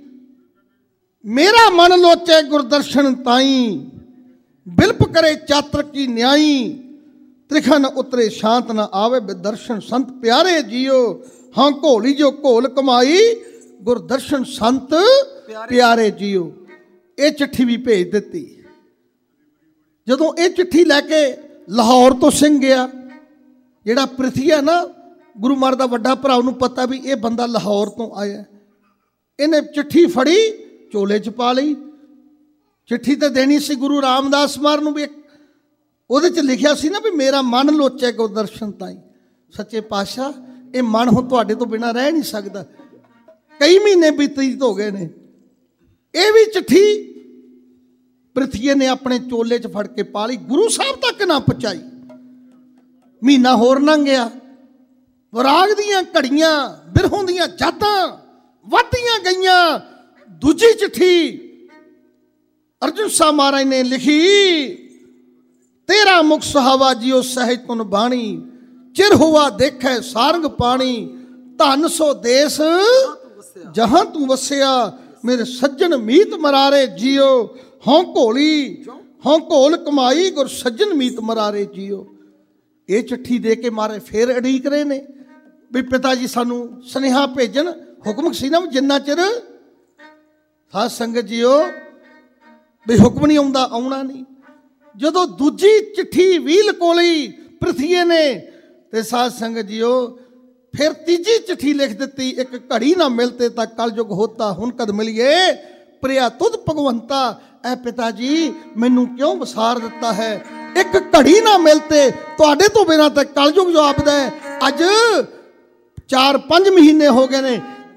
ਮੇਰਾ ਮਨ ਲੋਚੇ ਗੁਰਦਰਸ਼ਨ ਤਾਈ, ਬਿਲਪ ਕਰੇ ਚਾਤਰ ਕੀ ਨਿਆਈ, ਤ੍ਰਿਖਨ ਉਤਰੇ ਸ਼ਾਂਤ ਨਾ ਆਵੇ ਦਰਸ਼ਨ ਸੰਤ ਪਿਆਰੇ ਜੀਓ, ਹਾਂ ਘੋਲੀ ਜੋ ਘੋਲ ਕਮਾਈ, ਗੁਰਦਰਸ਼ਨ ਸੰਤ ਪਿਆਰੇ ਜੀਓ। ਇਹ ਚਿੱਠੀ ਵੀ ਭੇਜ ਦਿੱਤੀ। ਜਦੋਂ ਇਹ ਚਿੱਠੀ ਲੈ ਕੇ ਲਾਹੌਰ ਤੋਂ ਸਿੰਘ ਗਿਆ, ਜਿਹੜਾ ਪ੍ਰਿਥੀ ਹੈ ਨਾ ਗੁਰੂ ਮਹਾਰਾਜ ਦਾ ਵੱਡਾ ਭਰਾ, ਉਹਨੂੰ ਪਤਾ ਵੀ ਇਹ ਬੰਦਾ ਲਾਹੌਰ ਤੋਂ ਆਇਆ। ਇਹਨੇ ਚਿੱਠੀ ਫੜੀ, ਚੋਲੇ 'ਚ ਪਾ ਲਈ। ਚਿੱਠੀ ਤਾਂ ਦੇਣੀ ਸੀ ਗੁਰੂ ਰਾਮਦਾਸ ਮਹਾਰਾਜ ਨੂੰ ਵੀ। ਉਹਦੇ 'ਚ ਲਿਖਿਆ ਸੀ ਨਾ ਵੀ ਮੇਰਾ ਮਨ ਲੋਚੇ ਗੁਰਦਰਸ਼ਨ ਤਾਈ। ਸੱਚੇ ਪਾਤਸ਼ਾਹ, ਇਹ ਮਨ ਹੁਣ ਤੁਹਾਡੇ ਤੋਂ ਬਿਨਾਂ ਰਹਿ ਨਹੀਂ ਸਕਦਾ। ਕਈ ਮਹੀਨੇ ਬੀਤੀਤ ਹੋ ਗਏ ਨੇ। ਇਹ ਵੀ ਚਿੱਠੀ ਪ੍ਰਿਥੀਏ ਨੇ ਆਪਣੇ ਚੋਲੇ 'ਚ ਫੜ ਕੇ ਪਾ ਲਈ, ਗੁਰੂ ਸਾਹਿਬ ਤੱਕ ਨਾ ਪਹੁੰਚਾਈ। ਮਹੀਨਾ ਹੋਰ ਲੰਘ ਗਿਆ। ਵਿਰਾਗ ਦੀਆਂ ਘੜੀਆਂ, ਬਿਰਹੋਂ ਦੀਆਂ ਯਾਦਾਂ ਵੱਧਦੀਆਂ ਗਈਆਂ। ਦੂਜੀ ਚਿੱਠੀ ਅਰਜਨ ਸਾਹਿਬ ਮਹਾਰਾਜ ਨੇ ਲਿਖੀ। ਤੇਰਾ ਮੁਖ ਸੁਹਾਵਾ ਜਿਉ ਸਹਿਜ ਤੁਨ ਬਾਣੀ, ਚਿਰ ਹੁਆ ਦੇਖੈ ਸਾਰੰਗ ਪਾਣੀ, ਧਨ ਸੋ ਦੇਸ ਜਹਾਂ ਤੂੰ ਵਸਿਆ, ਮੇਰੇ ਸੱਜਣ ਮੀਤ ਮਰਾਰੇ ਜੀਓ, ਹਉ ਘੋਲੀ ਹਉ ਘੋਲ ਕਮਾਈ, ਗੁਰ ਸੱਜਣ ਮੀਤ ਮਰਾਰੇ ਜੀਓ। ਇਹ ਚਿੱਠੀ ਦੇ ਕੇ ਮਾਰੇ ਫੇਰ ਅੜੀਕ ਰਹੇ ਨੇ ਵੀ ਪਿਤਾ ਜੀ ਸਾਨੂੰ ਸੁਨੇਹਾ ਭੇਜਣ। ਹੁਕਮ ਸੀ ਨਾ ਜਿੰਨਾ ਚਿਰ ਸਾਧ ਸੰਗਤ ਜੀਓ ਵੀ ਹੁਕਮ ਨਹੀਂ ਆਉਂਦਾ, ਆਉਣਾ ਨਹੀਂ। ਜਦੋਂ ਦੂਜੀ ਚਿੱਠੀ ਵੀ ਲਕੋਲੀ ਪ੍ਰਿਥੀਏ ਨੇ, ਤੇ ਸਾਧ ਸੰਗਤ ਜੀਓ ਫਿਰ ਤੀਜੀ ਚਿੱਠੀ ਲਿਖ ਦਿੱਤੀ। ਇੱਕ ਘੜੀ ਨਾ ਮਿਲਤੇ ਤਾਂ ਕਲਯੁਗ ਹੋਤਾ, ਹੁਣ ਕਦ ਮਿਲੀਏ ਪ੍ਰਿਆ ਤੁਧ ਭਗਵੰਤਾ। ਐ ਪਿਤਾ ਜੀ ਮੈਨੂੰ ਕਿਉਂ ਵਿਸਾਰ ਦਿੱਤਾ ਹੈ? ਇੱਕ ਘੜੀ ਨਾ ਮਿਲਤੇ, ਤੁਹਾਡੇ ਤੋਂ ਬਿਨਾਂ ਤਾਂ ਕਲਯੁਗ ਜਾਪਦਾ ਹੈ। ਅੱਜ ਚਾਰ ਪੰਜ ਮਹੀਨੇ ਹੋ ਗਏ ਨੇ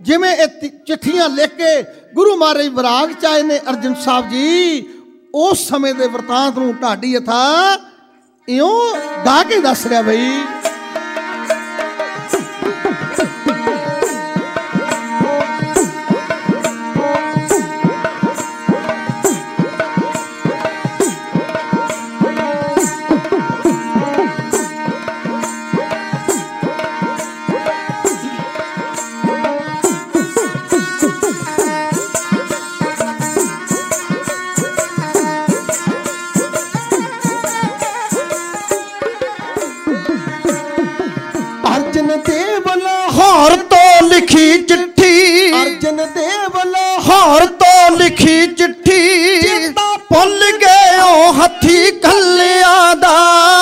ਜਿਵੇਂ ਇਹ ਚਿੱਠੀਆਂ ਲਿਖ ਕੇ ਗੁਰੂ ਮਹਾਰਾਜ ਵਿਰਾਗ ਚ ਆਏ ਨੇ ਅਰਜਨ ਸਾਹਿਬ ਜੀ, ਉਸ ਸਮੇਂ ਦੇ ਵਰਤਾਂਤ ਨੂੰ ਢਾਡੀ ਅਥਾ ਇਉਂ ਗਾ ਕੇ ਦੱਸ ਰਿਹਾ ਬਈ। ਲਾਹੌਰ ਤੋਂ ਲਿਖੀ ਚਿੱਠੀ, ਅਰਜਨ ਦੇਵ ਲਾਹੌਰ ਤੋਂ ਲਿਖੀ ਚਿੱਠੀ, ਭੁੱਲ ਗਏ ਉਹ ਹੱਥੀ ਕੱਲਿਆਂ ਦਾ।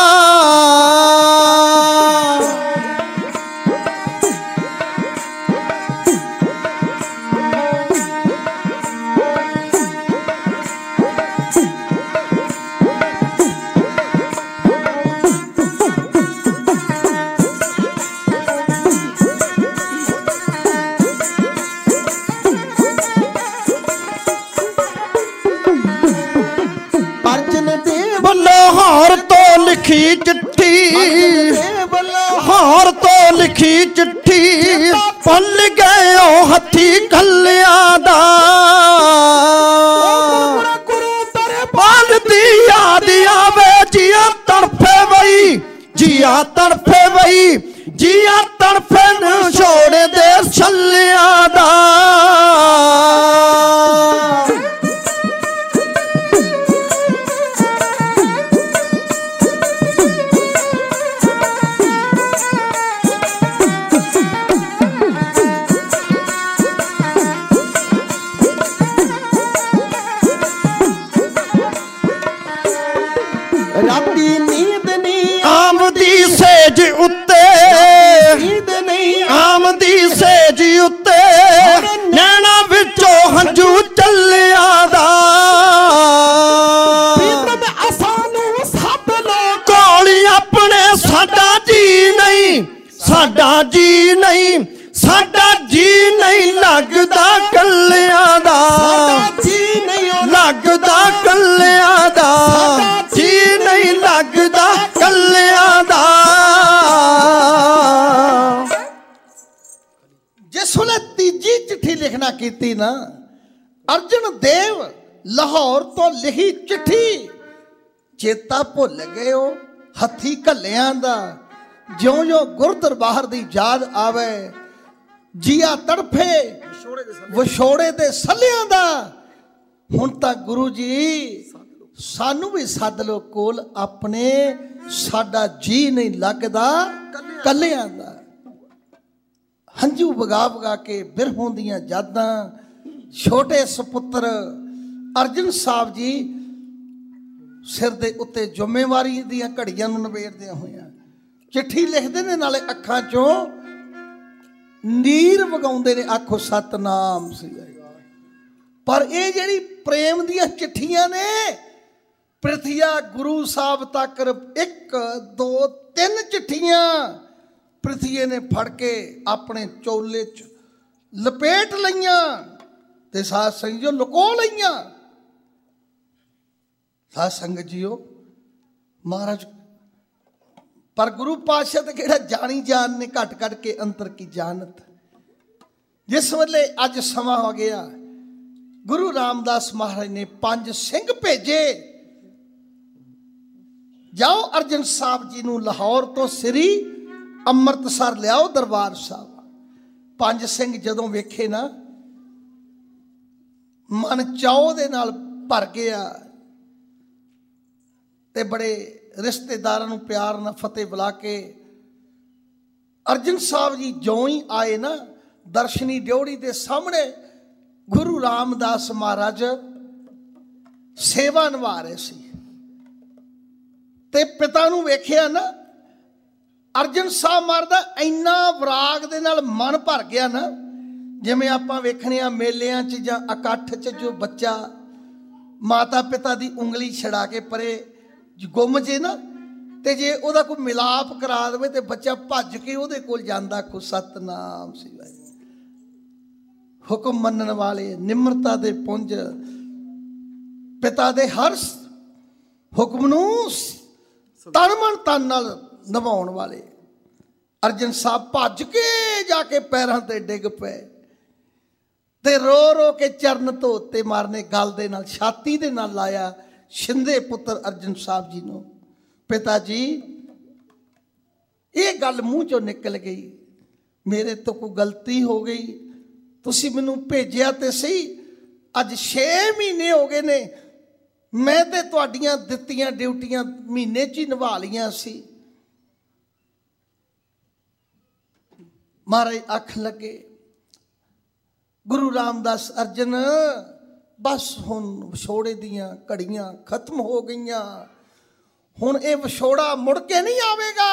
ਲਾਹੌਰ ਤੋਂ ਲਿਖੀ ਚਿੱਠੀ, ਲਾਹੌਰ ਤੋਂ ਲਿਖੀ ਚਿੱਠੀ, ਭੁੱਲ ਗਏ ਉਹ ਹੱਥੀ ਕੱਲਿਆਂ ਦਾ। ਪਾਲ ਦੀ ਯਾਦ ਆਵੇ ਜੀਆ ਤੜਫੇ ਬਈ, ਜੀਆ ਤੜਫੇ ਬਈ, ਜੀਆ ਤੜਫੇ ਨੂੰ ਛੋੜੇ ਦੇ ਛੱਲਿਆਂ ਦਾ। ਰਾਤੀ ਨੀਂਦ ਨਹੀਂ ਆਮਦੀ ਸੇਜ ਉੱਤੇ, ਨੀਂਦ ਨਹੀਂ ਆਮਦੀ ਸੇਜ ਉੱਤੇ, ਨੈਣਾ ਵਿੱਚੋਂ ਹੰਝੂ ਚੱਲਿਆਂ ਦਾ। ਸਾਨੂੰ ਸੱਦ ਲੋ ਕੋਲੀ ਆਪਣੇ, ਸਾਡਾ ਜੀ ਨਹੀਂ, ਸਾਡਾ ਜੀ ਨਹੀਂ, ਸਾਡਾ ਜੀ ਨਹੀਂ ਲੱਗਦਾ ਕੱਲਿਆਂ ਦਾ, ਜੀ ਨਹੀਂ ਲੱਗਦਾ ਕੱਲਿਆਂ ਦਾ, ਜੀ ਨਹੀਂ ਲੱਗਦਾ ਕੱਲਿਆਂ ਦਾ। ਜਿਸ ਵੇਲੇ ਤੀਜੀ ਚਿੱਠੀ ਲਿਖਣਾ ਕੀਤੀ ਨਾ, ਅਰਜਨ ਦੇਵ ਲਾਹੌਰ ਤੋਂ ਲਿਖੀ ਚਿੱਠੀ, ਚੇਤਾ ਭੁੱਲ ਗਏ ਉਹ ਹੱਥੀ ਕੱਲਿਆਂ ਦਾ। ਜਿਉਂ ਜਿਉਂ ਗੁਰ ਦਰਬਾਰ ਦੀ ਯਾਦ ਆਵੇ, ਜੀਆ ਤੜਫੇ ਵਿਛੋੜੇ ਦੇ ਸੱਲਿਆਂ ਦਾ। ਹੁਣ ਤਾਂ ਗੁਰੂ ਜੀ ਸਾਨੂੰ ਵੀ ਸੱਦ ਲੋ ਕੋਲ ਆਪਣੇ, ਸਾਡਾ ਜੀ ਨਹੀਂ ਲੱਗਦਾ ਕੱਲਿਆਂ ਦਾ। ਹੰਝੂ ਵਗਾ ਵਗਾ ਕੇ ਬਿਰਹੋਂ ਦੀਆਂ ਯਾਦਾਂ, ਛੋਟੇ ਸੁਪੁੱਤਰ ਅਰਜਨ ਸਾਹਿਬ ਜੀ ਸਿਰ ਦੇ ਉੱਤੇ ਜ਼ਿੰਮੇਵਾਰੀ ਦੀਆਂ ਘੜੀਆਂ ਨੂੰ ਨਿਬੇੜਦਿਆਂ ਹੋਇਆਂ ਚਿੱਠੀ ਲਿਖਦੇ ਨੇ, ਨਾਲੇ ਅੱਖਾਂ ਚੋਂ ਨੀਰ ਵਗਾਉਂਦੇ ਨੇ, ਆਖੋ ਸਤਨਾਮ ਸ੍ਰੀ ਵਾਹਿਗੁਰੂ। ਪਰ ਇਹ ਜਿਹੜੀ ਪ੍ਰੇਮ ਦੀਆਂ ਚਿੱਠੀਆਂ ਨੇ, ਪ੍ਰਿਥੀਆ ਗੁਰੂ ਸਾਹਿਬ ਤੱਕ ਇੱਕ ਦੋ ਤਿੰਨ ਚਿੱਠੀਆਂ ਪ੍ਰਿਥੀਏ ਨੇ ਫੜ ਕੇ ਆਪਣੇ ਚੋਲੇ 'ਚ ਲਪੇਟ ਲਈਆਂ ਤੇ ਸਾਧ ਸੰਗਤ ਜੀਓ ਲੁਕੋ ਲਈਆਂ। ਸਾਧ ਸੰਗਤ ਜੀਓ ਮਹਾਰਾਜ ਪਰ ਗੁਰੂ ਪਾਤਸ਼ਾਹ ਤੇ ਕਿਹੜਾ ਜਾਣੀ ਜਾਨ ਨੇ, ਘਟ ਘਟ ਕੇ ਅੰਤਰ ਕੀ ਜਾਣਤ। ਜਿਸ ਵੇਲੇ ਅੱਜ ਸਮਾਂ ਹੋ ਗਿਆ, ਗੁਰੂ ਰਾਮਦਾਸ ਮਹਾਰਾਜ ਨੇ ਪੰਜ ਸਿੰਘ ਭੇਜੇ, ਜਾਓ ਅਰਜਨ ਸਾਹਿਬ ਜੀ ਨੂੰ ਲਾਹੌਰ ਤੋਂ ਸ੍ਰੀ ਅੰਮ੍ਰਿਤਸਰ ਲਿਆਓ ਦਰਬਾਰ ਸਾਹਿਬ। ਪੰਜ ਸਿੰਘ ਜਦੋਂ ਵੇਖੇ ਨਾ, ਮਨ ਚਾਉ ਦੇ ਨਾਲ ਭਰ ਗਿਆ ਤੇ ਬੜੇ ਰਿਸ਼ਤੇਦਾਰਾਂ ਨੂੰ ਪਿਆਰ ਨਾਲ ਫਤਿਹ ਬੁਲਾ ਕੇ ਅਰਜਨ ਸਾਹਿਬ ਜੀ ਜਿਉਂ ਹੀ ਆਏ ਨਾ, ਦਰਸ਼ਨੀ ਡਿਉੜੀ ਦੇ ਸਾਹਮਣੇ ਗੁਰੂ ਰਾਮਦਾਸ ਮਹਾਰਾਜ ਸੇਵਾ ਨਿਭਾ ਰਹੇ ਸੀ। ਤੇ ਪਿਤਾ ਨੂੰ ਵੇਖਿਆ ਨਾ, ਅਰਜਨ ਸਾਹਿਬ ਮਹਾਰਾਜ ਦਾ ਇੰਨਾ ਵਿਰਾਗ ਦੇ ਨਾਲ ਮਨ ਭਰ ਗਿਆ ਨਾ, ਜਿਵੇਂ ਆਪਾਂ ਵੇਖਣੇ ਆ ਮੇਲਿਆਂ 'ਚ ਜਾਂ ਇਕੱਠ 'ਚ ਜੋ ਬੱਚਾ ਮਾਤਾ ਪਿਤਾ ਦੀ ਉਂਗਲੀ ਛੜਾ ਕੇ ਪਰੇ ਗੁੰਮ ਜੇ ਨਾ, ਤੇ ਜੇ ਉਹਦਾ ਕੋਈ ਮਿਲਾਪ ਕਰਾ ਦੇਵੇ ਤੇ ਬੱਚਾ ਭੱਜ ਕੇ ਉਹਦੇ ਕੋਲ ਜਾਂਦਾ, ਕੋ ਸਤਨਾਮ ਸ੍ਰੀ ਵਾਹਿਗੁਰੂ। ਹੁਕਮ ਮੰਨਣ ਵਾਲੇ, ਨਿਮਰਤਾ ਦੇ ਪੁੰਜ, ਪਿਤਾ ਦੇ ਹਰ ਹੁਕਮ ਨੂੰ ਤਨ ਮਨ ਤਨ ਨਾਲ ਨਿਭਾਉਣ ਵਾਲੇ। ਅਰਜਨ ਸਾਹਿਬ ਭੱਜ ਕੇ ਜਾ ਕੇ ਪੈਰਾਂ ਤੇ ਡਿੱਗ ਪਏ ਤੇ ਰੋ ਰੋ ਕੇ ਚਰਨ ਧੋਤੇ ਮਾਰਨੇ, ਗਲ ਦੇ ਨਾਲ, ਛਾਤੀ ਦੇ ਨਾਲ ਲਾਇਆ ਸ਼ਿੰਦੇ ਪੁੱਤਰ ਅਰਜਨ ਸਾਹਿਬ ਜੀ ਨੂੰ। ਪਿਤਾ ਜੀ, ਇਹ ਗੱਲ ਮੂੰਹ ਚੋਂ ਨਿਕਲ ਗਈ, ਮੇਰੇ ਤੋਂ ਕੋਈ ਗਲਤੀ ਹੋ ਗਈ, ਤੁਸੀਂ ਮੈਨੂੰ ਭੇਜਿਆ ਤੇ ਸਹੀ, ਅੱਜ ਛੇ ਮਹੀਨੇ ਹੋ ਗਏ ਨੇ, ਮੈਂ ਤੇ ਤੁਹਾਡੀਆਂ ਦਿੱਤੀਆਂ ਡਿਊਟੀਆਂ ਮਹੀਨੇ 'ਚ ਹੀ ਨਿਭਾ ਲਈਆਂ ਸੀ। ਮਹਾਰਾਜ ਅੱਖ ਲੱਗੇ, ਗੁਰੂ ਰਾਮਦਾਸ ਅਰਜਨ, ਬਸ ਹੁਣ ਵਿਛੋੜੇ ਦੀਆਂ ਘੜੀਆਂ ਖਤਮ ਹੋ ਗਈਆਂ, ਹੁਣ ਇਹ ਵਿਛੋੜਾ ਮੁੜ ਕੇ ਨਹੀਂ ਆਵੇਗਾ,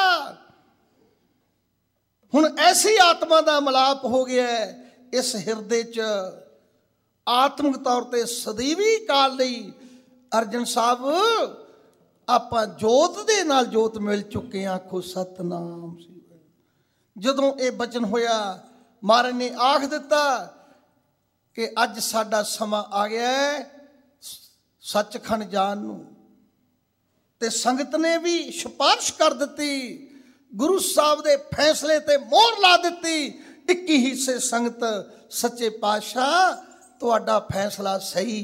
ਹੁਣ ਐਸੀ ਆਤਮਾ ਦਾ ਮਿਲਾਪ ਹੋ ਗਿਆ ਇਸ ਹਿਰਦੇ 'ਚ, ਆਤਮਿਕ ਤੌਰ ਤੇ ਸਦੀਵੀ ਕਾਲ ਲਈ ਅਰਜਨ ਸਾਹਿਬ ਆਪਾਂ ਜੋਤ ਦੇ ਨਾਲ ਜੋਤ ਮਿਲ ਚੁੱਕੇ ਹਾਂ। ਆਖੋ ਸਤਨਾਮ ਸੀ। ਜਦੋਂ ਇਹ ਬਚਨ ਹੋਇਆ, ਮਹਾਰਾਜ ਨੇ ਆਖ ਦਿੱਤਾ ਕਿ ਅੱਜ ਸਾਡਾ ਸਮਾਂ ਆ ਗਿਆ ਹੈ ਸੱਚਖੰਡ ਜਾਣ ਨੂੰ, ਤੇ ਸੰਗਤ ਨੇ ਵੀ ਸਿਫਾਰਿਸ਼ ਕਰ ਦਿੱਤੀ, ਗੁਰੂ ਸਾਹਿਬ ਦੇ ਫੈਸਲੇ ਤੇ ਮੋਹਰ ਲਾ ਦਿੱਤੀ। ਇੱਕੀ ਹਿੱਸੇ ਸੰਗਤ, ਸੱਚੇ ਪਾਤਸ਼ਾਹ ਤੁਹਾਡਾ ਫੈਸਲਾ ਸਹੀ।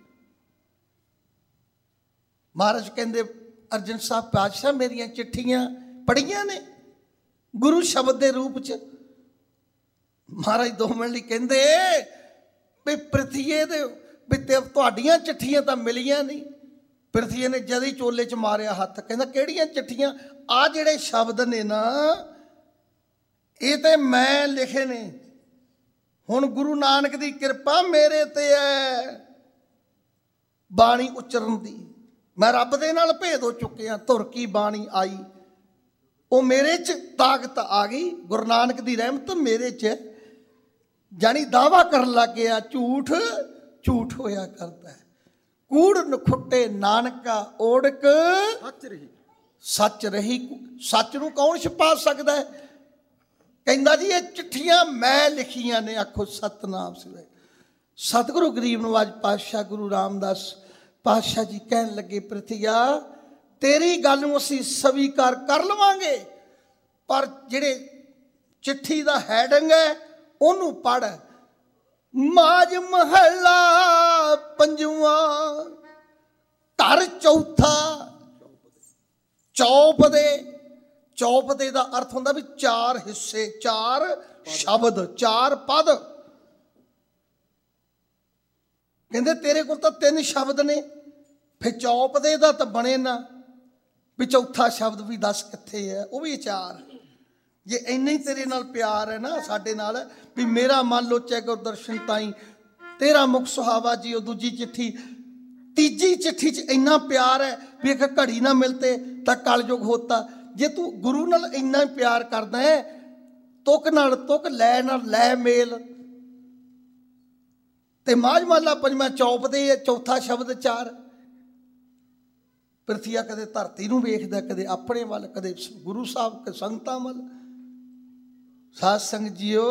ਮਹਾਰਾਜ ਕਹਿੰਦੇ, ਅਰਜਨ ਸਾਹਿਬ ਪਾਤਸ਼ਾਹ ਮੇਰੀਆਂ ਚਿੱਠੀਆਂ ਪੜ੍ਹੀਆਂ ਨੇ ਗੁਰੂ ਸ਼ਬਦ ਦੇ ਰੂਪ 'ਚ? ਮਹਾਰਾਜ ਦੋ ਮਿੰਟ ਲਈ ਕਹਿੰਦੇ ਵੀ ਪ੍ਰਿਥੀਏ ਦੇ ਵੀ ਤੇ ਤੁਹਾਡੀਆਂ ਚਿੱਠੀਆਂ ਤਾਂ ਮਿਲੀਆਂ ਨਹੀਂ। ਪ੍ਰਿਥੀਏ ਨੇ ਜਦ ਹੀ ਚੋਲੇ 'ਚ ਮਾਰਿਆ ਹੱਥ, ਕਹਿੰਦਾ ਕਿਹੜੀਆਂ ਚਿੱਠੀਆਂ? ਆ ਜਿਹੜੇ ਸ਼ਬਦ ਨੇ ਨਾ, ਇਹ ਤੇ ਮੈਂ ਲਿਖੇ ਨੇ, ਹੁਣ ਗੁਰੂ ਨਾਨਕ ਦੀ ਕਿਰਪਾ ਮੇਰੇ ਤੇ ਹੈ ਬਾਣੀ ਉਚਰਨ ਦੀ, ਮੈਂ ਰੱਬ ਦੇ ਨਾਲ ਭੇਦ ਹੋ ਚੁੱਕਿਆ। ਧੁਰ ਕੀ ਬਾਣੀ ਆਈ, ਉਹ ਮੇਰੇ 'ਚ ਤਾਕਤ ਆ ਗਈ, ਗੁਰੂ ਨਾਨਕ ਦੀ ਰਹਿਮਤ ਮੇਰੇ 'ਚ, ਜਾਣੀ ਦਾਵਾ ਕਰਨ ਲੱਗ ਗਿਆ, ਝੂਠ ਝੂਠ ਹੋਇਆ ਕਰਦਾ ਹੈ, ਕੂੜ ਨਖੁੱਟੇ ਨਾਨਕਾ ਓੜਕ ਸੱਚ ਰਹੀ, ਸੱਚ ਰਹੀ। ਸੱਚ ਨੂੰ ਕੌਣ ਛੁਪਾ ਸਕਦਾ ਹੈ? ਕਹਿੰਦਾ ਜੀ ਇਹ ਚਿੱਠੀਆਂ ਮੈਂ ਲਿਖੀਆਂ ਨੇ। ਆਖੋ ਸਤਨਾਮ ਸਿਵਾਏ। ਸਤਿਗੁਰੂ ਗਰੀਬ ਨਵਾਜ ਪਾਤਸ਼ਾਹ ਗੁਰੂ ਰਾਮਦਾਸ ਪਾਤਸ਼ਾਹ ਜੀ ਕਹਿਣ ਲੱਗੇ, ਪ੍ਰਿਥੀਆ ਤੇਰੀ ਗੱਲ ਨੂੰ ਅਸੀਂ ਸਵੀਕਾਰ ਕਰ ਲਵਾਂਗੇ, ਪਰ ਜਿਹੜੇ ਚਿੱਠੀ ਦਾ ਹੈਡਿੰਗ ਹੈ ਉਹਨੂੰ ਪੜ੍ਹ। ਮਾਝ ਮਹੱਲਾ ਪੰਜਵਾਂ, ਧਰ ਚੌਥਾ, ਚੌਪਦੇ। ਚੌਪਦੇ ਦਾ ਅਰਥ ਹੁੰਦਾ ਵੀ ਚਾਰ ਹਿੱਸੇ, ਚਾਰ ਸ਼ਬਦ, ਚਾਰ ਪਦ। ਕਹਿੰਦੇ ਤੇਰੇ ਕੋਲ ਤਾਂ ਤਿੰਨ ਸ਼ਬਦ ਨੇ, ਫਿਰ ਚੌਪਦੇ ਦਾ ਤਾਂ ਬਣੇ ਨਾ, ਵੀ ਚੌਥਾ ਸ਼ਬਦ ਵੀ ਦੱਸ ਕਿੱਥੇ ਹੈ, ਉਹ ਵੀ ਚਾਰ। ਜੇ ਇੰਨਾ ਹੀ ਤੇਰੇ ਨਾਲ ਪਿਆਰ ਹੈ ਨਾ ਸਾਡੇ ਨਾਲ, ਵੀ ਮੇਰਾ ਮਨ ਲੋਚੈ ਗੁਰਦਰਸ਼ਨ ਤਾਈ, ਤੇਰਾ ਮੁਖ ਸੁਹਾਵਾ ਜੀ। ਉਹ ਦੂਜੀ ਚਿੱਠੀ, ਤੀਜੀ ਚਿੱਠੀ 'ਚ ਇੰਨਾ ਪਿਆਰ ਹੈ ਵੀ ਇੱਕ ਘੜੀ ਨਾ ਮਿਲਤੇ ਤਾਂ ਕਲਯੁਗ ਹੋਤਾ। ਜੇ ਤੂੰ ਗੁਰੂ ਨਾਲ ਇੰਨਾ ਹੀ ਪਿਆਰ ਕਰਦਾ ਹੈ, ਤੁਕ ਨਾਲ ਤੁਕ, ਲੈ ਨਾਲ ਲੈ ਮੇਲ, ਤੇ ਮਾਝ ਮਹੱਲਾ ਪੰਜਵਾਂ ਚੌਪਦੇ, ਚੌਥਾ ਸ਼ਬਦ ਚਾਰ। ਪ੍ਰਿਥੀਆ ਕਦੇ ਧਰਤੀ ਨੂੰ ਵੇਖਦਾ, ਕਦੇ ਆਪਣੇ ਵੱਲ, ਕਦੇ ਗੁਰੂ ਸਾਹਿਬ, ਕਦੇ ਸੰਗਤਾਂ ਵੱਲ। ਸਾਧ ਸੰਗਤ ਜੀਓ,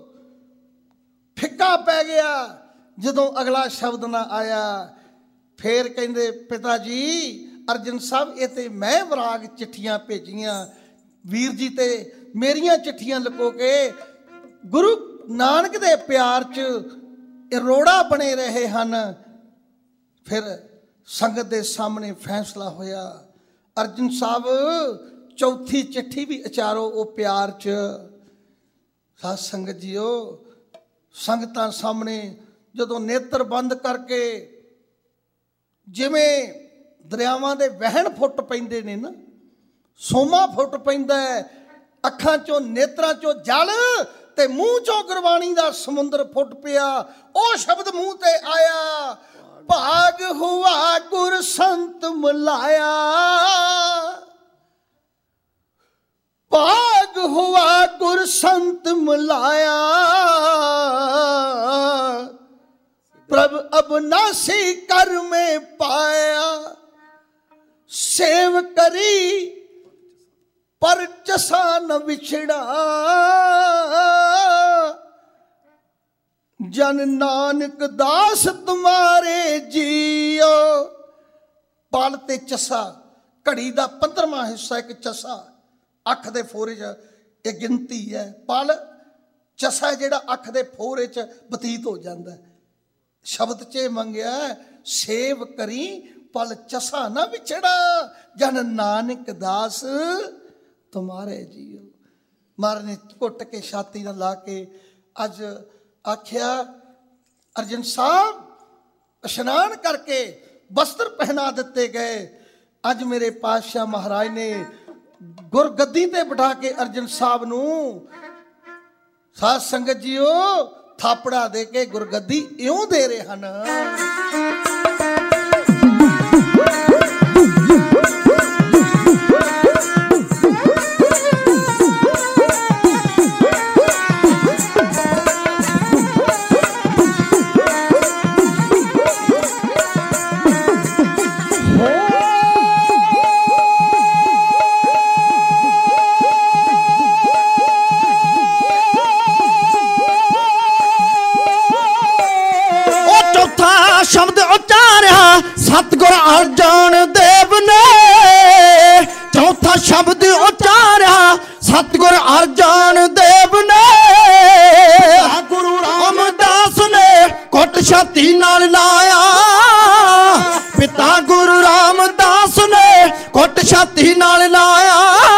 ਫਿੱਕਾ ਪੈ ਗਿਆ ਜਦੋਂ ਅਗਲਾ ਸ਼ਬਦ ਨਾ ਆਇਆ। ਫੇਰ ਕਹਿੰਦੇ, ਪਿਤਾ ਜੀ ਅਰਜਨ ਸਾਹਿਬ, ਇਹ ਤੇ ਮੈਂ ਵਿਰਾਗ ਚਿੱਠੀਆਂ ਭੇਜੀਆਂ ਵੀਰ ਜੀ, ਤੇ ਮੇਰੀਆਂ ਚਿੱਠੀਆਂ ਲੁਕੋ ਕੇ ਗੁਰੂ ਨਾਨਕ ਦੇ ਪਿਆਰ 'ਚ ਇਹ ਰੋੜਾ ਬਣੇ ਰਹੇ ਹਨ। ਫਿਰ ਸੰਗਤ ਦੇ ਸਾਹਮਣੇ ਫੈਸਲਾ ਹੋਇਆ, ਅਰਜਨ ਸਾਹਿਬ ਚੌਥੀ ਚਿੱਠੀ ਵੀ ਉਚਾਰੋ ਉਹ ਪਿਆਰ 'ਚ। ਸਾਧ ਸੰਗਤ ਜੀਓ, ਸੰਗਤਾਂ ਸਾਹਮਣੇ ਜਦੋਂ ਨੇਤਰ ਬੰਦ ਕਰਕੇ, ਜਿਵੇਂ ਦਰਿਆਵਾਂ ਦੇ ਵਹਿਣ ਫੁੱਟ ਪੈਂਦੇ ਨੇ ਨਾ, ਸੋਮਾ ਫੁੱਟ ਪੈਂਦਾ ਅੱਖਾਂ 'ਚੋਂ, ਨੇਤਰਾਂ 'ਚੋਂ ਜਲ, ਤੇ ਮੂੰਹ 'ਚੋਂ ਗੁਰਬਾਣੀ ਦਾ ਸਮੁੰਦਰ ਫੁੱਟ ਪਿਆ। ਉਹ ਸ਼ਬਦ ਮੂੰਹ ਤੇ ਆਇਆ, ਭਾਗ ਹੁਆ ਗੁਰ ਸੰਤ ਮਿਲਾਇਆ, ਭਾਗ ਹੁਆ ਗੁਰ ਸੰਤ ਮਿਲਾਇਆ, ਪ੍ਰਭ ਅਬਨਾਸੀ ਕਰ में पाया, सेव करी पर चसा न विछड़ा, ਜਨ ਨਾਨਕ ਦਾਸ ਤੁਮਾਰੇ ਜੀਓ। ਪਲ ਤੇ ਚੱਸਾ, ਘੜੀ ਦਾ ਪੰਦਰਵਾਂ ਹਿੱਸਾ ਇੱਕ ਚੱਸਾ, ਅੱਖ ਦੇ ਫੋਰੇ 'ਚ ਇਹ ਗਿਣਤੀ ਹੈ। ਪਲ ਚੱਸਾ ਜਿਹੜਾ ਅੱਖ ਦੇ ਫੋਰੇ 'ਚ ਬਤੀਤ ਹੋ ਜਾਂਦਾ। ਸ਼ਬਦ 'ਚ ਮੰਗਿਆ ਸੇਵ ਕਰੀ ਪਲ ਚੱਸਾ ਨਾ ਵਿਛੜਾ, ਜਨ ਨਾਨਕ ਦਾਸ ਤੁਮਾਰੇ ਜੀਓ। ਮਹਾਰਾਜ ਨੇ ਘੁੱਟ ਕੇ ਛਾਤੀ ਨਾਲ ਲਾ ਕੇ ਅੱਜ ਆਖਿਆ, ਅਰਜਨ ਸਾਹਿਬ ਇਸ਼ਨਾਨ ਕਰਕੇ ਵਸਤਰ ਪਹਿਨਾ ਦਿੱਤੇ ਗਏ। ਅੱਜ ਮੇਰੇ ਪਾਤਸ਼ਾਹ ਮਹਾਰਾਜ ਨੇ ਗੁਰਗੱਦੀ ਤੇ ਬਿਠਾ ਕੇ ਅਰਜਨ ਸਾਹਿਬ ਨੂੰ, ਸਾਧ ਸੰਗਤ ਜੀਓ, ਥਾਪੜਾ ਦੇ ਕੇ ਗੁਰਗੱਦੀ ਇਉਂ ਦੇ ਰਹੇ ਹਨ। ਸ਼ਬਦ ਉਚਾਰਿਆ ਸਤਿਗੁਰ ਅਰਜਨ ਦੇਵ ਨੇ, ਚੌਥਾ ਸ਼ਬਦ ਉਚਾਰਿਆ ਸਤਿਗੁਰ ਅਰਜਨ ਦੇਵ ਨੇ। ਗੁਰੂ ਰਾਮਦਾਸ ਨੇ ਕੁੱਟ ਛਾਤੀ ਨਾਲ ਲਾਇਆ, ਪਿਤਾ ਗੁਰੂ ਰਾਮਦਾਸ ਨੇ ਕੁੱਟ ਛਾਤੀ ਨਾਲ ਲਾਇਆ।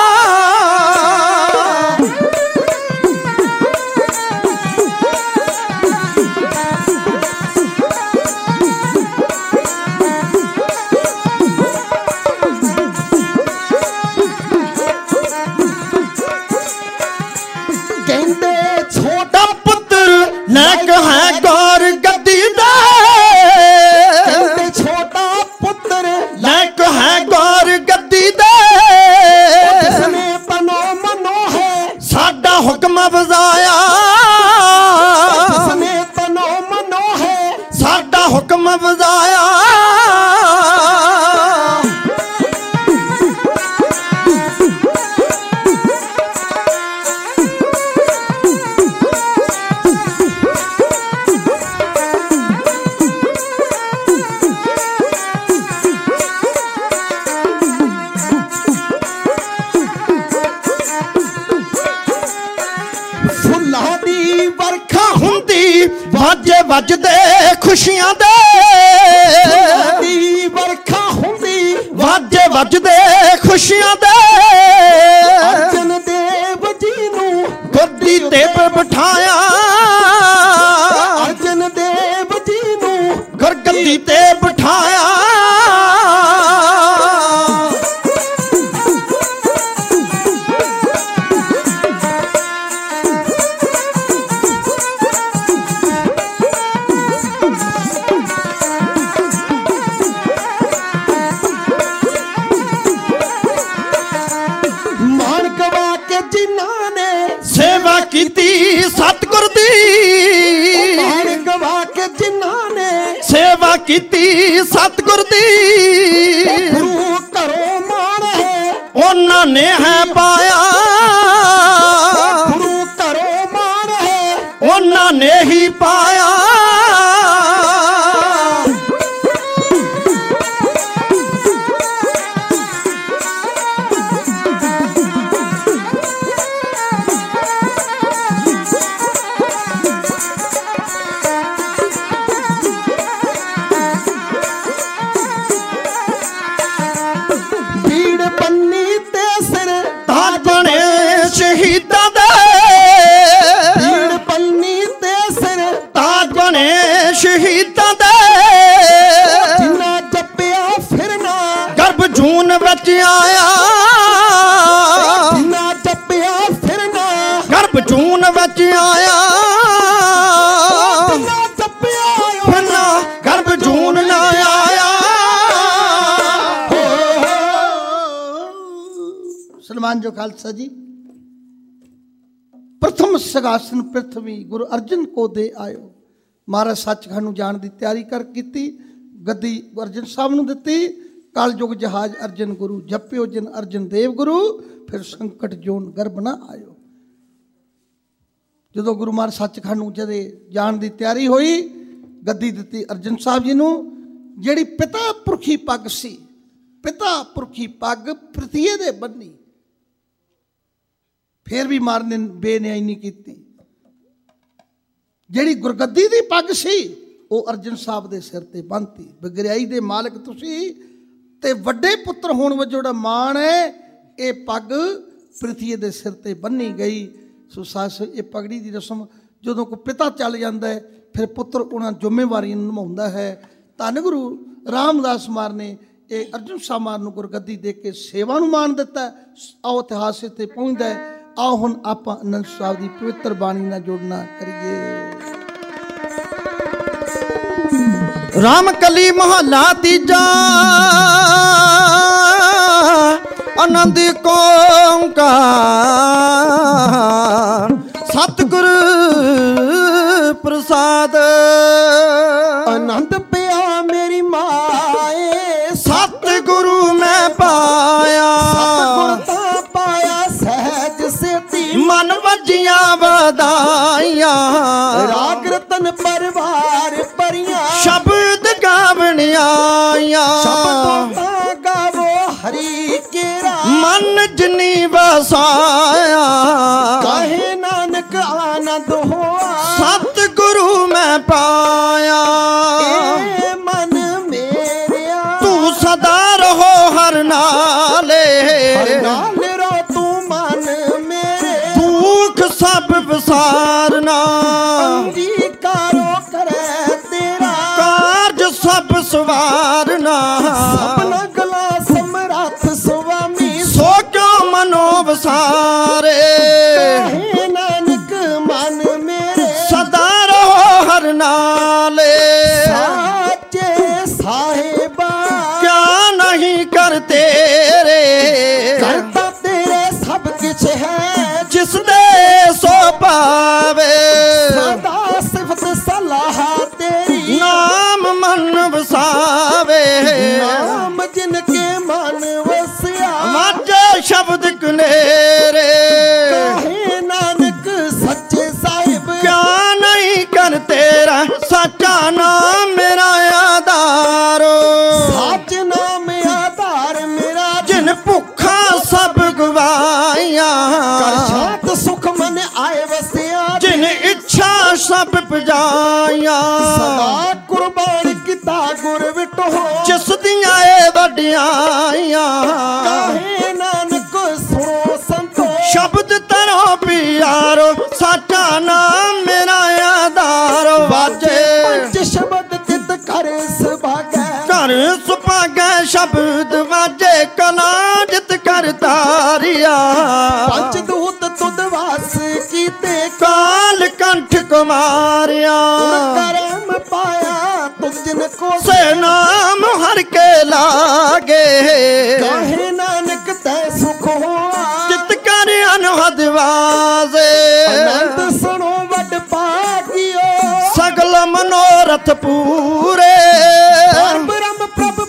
ਨੈਕ ਹੈ ਗੌਰ ਗੱਦੀ ਦਾ, ਛੋਟਾ ਪੁੱਤਰ ਨੈਕ ਹੈ ਗੌਰ ਗੱਦੀ ਦਾ। ਜਿਸਨੇ ਤਨੋ ਮਨੋ ਹੈ ਸਾਡਾ ਹੁਕਮ ਵਜਾਇਆ, ਜਿਸਨੇ ਤਨੋ ਮਨੋ ਹੈ ਸਾਡਾ ਹੁਕਮ ਵਜਾਇਆ। ਵਾਜੇ ਵੱਜਦੇ ਖੁਸ਼ੀਆਂ ਦੇ, ਦੀ ਵਰਖਾ ਹੁੰਦੀ ਵਾਜੇ ਵੱਜਦੇ ਖੁਸ਼ੀਆਂ ਦੇ। ਅਰਜਨ ਦੇਵ ਜੀ ਨੂੰ ਗੱਦੀ ਤੇ ਬਿਠਾਇਆ, ਅਰਜਨ ਦੇਵ ਜੀ ਨੂੰ ਗੁਰਗੱਦੀ ਤੇ ਬਿਠਾਇਆ। ਸੇਵਾ ਕੀਤੀ ਸਤਿਗੁਰ ਦੀ, ਮਾਣ ਗਵਾ ਕੇ ਜਿਨ੍ਹਾਂ ਨੇ ਸੇਵਾ ਕੀਤੀ ਸਤਿਗੁਰ ਦੀ। ਗੁਰੂ ਘਰੋਂ ਮਾਣ ਹੈ ਉਹਨਾਂ ਨੇ ਹੈ ਪਾਇਆ, ਗੁਰੂ ਘਰੋਂ ਮਾਣ ਹੈ ਉਹਨਾਂ ਨੇ ਹੀ ਪਾਇਆ। ਸ਼ਹੀਦਾਂ ਦੇ ਭੀੜ ਪੰਨੀ ਤੇ ਸਿਰ ਤਾਜ ਬਣੇ, ਸ਼ਹੀਦਾਂ ਦੇ ਜਿਨ੍ਹਾਂ ਜਪਿਆ ਫਿਰਨਾ ਗਰਭ ਜੂਨ ਵਿੱਚ ਆਇਆ, ਜਿਨ੍ਹਾਂ ਜਪਿਆ ਫਿਰਨਾ ਗਰਭ ਜੂਨ ਵਿੱਚ ਆਇਆ, ਜਿਨ੍ਹਾਂ ਜਪਿਆ ਫਿਰਨਾ ਗਰਭ ਜੂਨ ਨਾ ਆਇਆ। ਸਨਮਾਨ ਜੋ ਖਾਲਸਾ ਜੀ। ਪ੍ਰਥਮ ਸਿੰਘਾਸਨ ਪ੍ਰਿਥਵੀ ਗੁਰੂ ਅਰਜਨ ਕੋ ਦੇ ਆਇਓ। ਮਹਾਰਾਜ ਸੱਚਖੰਡ ਨੂੰ ਜਾਣ ਦੀ ਤਿਆਰੀ ਕਰ ਕੀਤੀ, ਗੱਦੀ ਅਰਜਨ ਸਾਹਿਬ ਨੂੰ ਦਿੱਤੀ। ਕਲਯੁਗ ਜਹਾਜ਼ ਅਰਜਨ ਗੁਰੂ, ਜਪਿਓ ਜਿਨ ਅਰਜਨ ਦੇਵ ਗੁਰੂ, ਫਿਰ ਸੰਕਟ ਜੋਨ ਗਰਭ ਨਾ ਆਇਓ। ਜਦੋਂ ਗੁਰੂ ਮਹਾਰਾਜ ਸੱਚਖੰਡ ਨੂੰ ਜਦੇ ਜਾਣ ਦੀ ਤਿਆਰੀ ਹੋਈ, ਗੱਦੀ ਦਿੱਤੀ ਅਰਜਨ ਸਾਹਿਬ ਜੀ ਨੂੰ। ਜਿਹੜੀ ਪਿਤਾ ਪੁਰਖੀ ਪੱਗ ਸੀ, ਪਿਤਾ ਪੁਰਖੀ ਪੱਗ ਪ੍ਰਤੀਏ ਦੇ ਬੰਨੀ, ਫਿਰ ਵੀ ਮਹਾਰਾਜ ਨੇ ਬੇਨਿਆਈ ਨਹੀਂ ਕੀਤੀ। ਜਿਹੜੀ ਗੁਰਗੱਦੀ ਦੀ ਪੱਗ ਸੀ ਉਹ ਅਰਜਨ ਸਾਹਿਬ ਦੇ ਸਿਰ ਤੇ ਬੰਨ੍ਹਤੀ। ਬਗਰਿਆਈ ਦੇ ਮਾਲਕ ਤੁਸੀਂ ਤੇ ਵੱਡੇ ਪੁੱਤਰ ਹੋਣ ਵਜੋਂ ਜਿਹੜਾ ਮਾਣ ਹੈ, ਇਹ ਪੱਗ ਪ੍ਰਤੀਏ ਦੇ ਸਿਰ ਤੇ ਬੰਨੀ ਗਈ। ਸੋ ਸੱਸ, ਇਹ ਪਗੜੀ ਦੀ ਰਸਮ ਜਦੋਂ ਕੋਈ ਪਿਤਾ ਚੱਲ ਜਾਂਦਾ ਹੈ, ਫਿਰ ਪੁੱਤਰ ਉਹਨਾਂ ਜ਼ਿੰਮੇਵਾਰੀਆਂ ਨੂੰ ਨਿਭਾਉਂਦਾ ਹੈ। ਧੰਨ ਗੁਰੂ ਰਾਮਦਾਸ ਮਹਾਰਾਜ ਨੇ ਇਹ ਅਰਜਨ ਸਾਹਿਬ ਮਹਾਰਾਜ ਨੂੰ ਗੁਰਗੱਦੀ ਦੇ ਕੇ ਸੇਵਾ ਨੂੰ ਮਾਣ ਦਿੱਤਾ। ਆਓ ਇਤਿਹਾਸ ਇੱਥੇ ਪਹੁੰਚਦਾ ਹੈ। ਆਓ ਹੁਣ ਆਪਾਂ ਆਨੰਦ ਸਾਹਿਬ ਦੀ ਪਵਿੱਤਰ ਬਾਣੀ ਨਾਲ ਜੋੜਨਾ ਕਰੀਏ। ਰਾਮ ਕਲੀ ਮਹੱਲਾ ਤੀਜਾ, ਆਨੰਦ ਓਂਕਾਰ ਸਤਿਗੁਰ ਪ੍ਰਸਾਦ। ਆਨੰਦ ਪਿਆ ਮੇਰੀ ਮਾਏ, ਸਤਿਗੁਰੂ ਮੈਂ ਪਾਇਆ। ਸਤਿਗੁਰ ਤਾਂ ਪਾਇਆ ਸਹਿਜ ਸੇਤੀ, ਮਨ ਵੱਜੀਆਂ ਵਧਾਈਆਂ। ਰਾਗ ਰਤਨ ਪਰਵਾਰ ਭਰੀਆਂ, ਸ਼ਬਦ ਗਾਵਣ ਆਈਆਂ। ਸ਼ਬਦ ਤਾਂ ਗਾਵੋ ਹਰੀ ਕੇਰਾ, ਮਨ ਜਿਨੀ ਵਸਾਇਆ। ਕਾਹੇ ਨਾਨਕ ਆਨੰਦ ਹੋਆ, ਸਤਿਗੁਰੂ ਮੈਂ ਪਾਇਆ। ਏ ਮਨ ਮੇਰਿਆ, ਤੂੰ ਸਦਾ ਰਹੋ ਹਰ ਨਾਲੇ। ਹਰ ਨਾਲ ਰੋ ਤੂੰ ਮਨ ਮੇਰੇ, ਦੁੱਖ ਸਭ ਵਿਸਾਰਨਾ। ਅੰਗੀਕਾਰੋ ਕਰੇ ਤੇਰਾ, ਕਾਰਜ ਸਭ ਸਵਾਰਨਾ। ਸਪਨਾ ਗਲਾ ਸਮਰੱਥ ਸੁਆਮੀ, ਸੋ ਕਿਉ ਮਨੋ ਵਸਾਰੇ। ਕਾਹੇ ਨਾਨਕ ਮਨ ਮੇਰੇ, ਸਦਾ ਰਹੋ ਹਰ ਨਾਲੇ। ਸਾਚੇ ਸਾਹਿਬਾ ਕਿਆ ਨਹੀਂ ਕਰ ਤੇਰੇ, ਕਰਤਾ ਤੇਰੇ ਸਭ ਕੁਛ ਹੈ। ਜਿਸ ਦੇ ਸੋ ਪਾਵੇ। ਸਦਾ ਸਿਫਤ ਸਲਾਹ ਤੇਰੀ, ਨਾਮ ਮਨ ਵਸਾਵੇ। ਨਾਮ ਜਿਨ ਕੇ ਮਨ ਵਸਿਆ, ਵਾਜੇ ਸ਼ਬਦ ਕਨੇਰੇ। ਕਾਹੇ ਨਾਨਕ ਸੱਚੇ ਸਾਹਿਬ, ਕਿਆ ਨਹੀਂ ਕਰ ਤੇਰਾ, ਸੱਚਾ ਨਾਮ ਮੇਰਾ ਆਧਾਰੋ। ਸੱਚ ਨਾਮ ਆਧਾਰ ਮੇਰਾ, ਜਿਨ ਭੁੱਖਾ ਸਭ ਗਵਾਈਆਂ। ਕਰ ਸ਼ਾਂਤ ਸੁਖ ਮਨ ਆਏ ਵਸਿਆ, ਜਿਨ ਇੱਛਾ ਸਭ ਪਜਾਈਆਂ। ਸਦਾ ਕੁਰਬਾਨ ਕੀਤਾ ਗੁਰ ਵਿਟੋ, ਜਿਸ ਦੀਆਂ ਏ ਵਡਿਆਈਆਂ। ਕਾਹੇ ਨਾਨਕ ਸੁਣੋ ਸੰਤੋ, ਸ਼ਬਦ ਤਰੋ ਪਿਆਰੋ, ਸਾਚਾ ਨਾਮ ਮੇਰਾ ਆਧਾਰ। ਵਾਜੇ ਪੰਜ ਸ਼ਬਦ ਤਿਤ ਕਰ ਸੁਭਾਗੈ, ਘਰ ਸੁਭਾਗੈ ਸ਼ਬਦ ਵਾਜੇ। ਕਲਾ ਜਿਤ ਕਰ ਤਾਰਿਆ। ਪੰਜ ਦੂਤ ਤੁਧ ਵਾਸ ਕੀਤੇ, ਕਾਲ ਕੰਠ ਕੁਮਾਰਿਆ। ਕਰਮ ਪਾਇਆ ਤੁਧ ਜਿਨ ਕੋ, ਸੇ ਨਾਮ ਹਰ ਕੇ ਲਾਗੇ। ਕਾਹੇ ਨਾਨਕ ਤੈ ਸੁਖ ਹੋਆ, ਜਿਤ ਕਰ ਅਨਹਦ ਵਾਜ਼ੇ। ਅਨੰਦ ਸੁਣੋ ਵੱਡ ਭਾਗਿਓ, ਸਗਲ ਮਨੋਰਥ ਪੂਰੇ। ਬ੍ਰਹਮ ਪ੍ਰਭ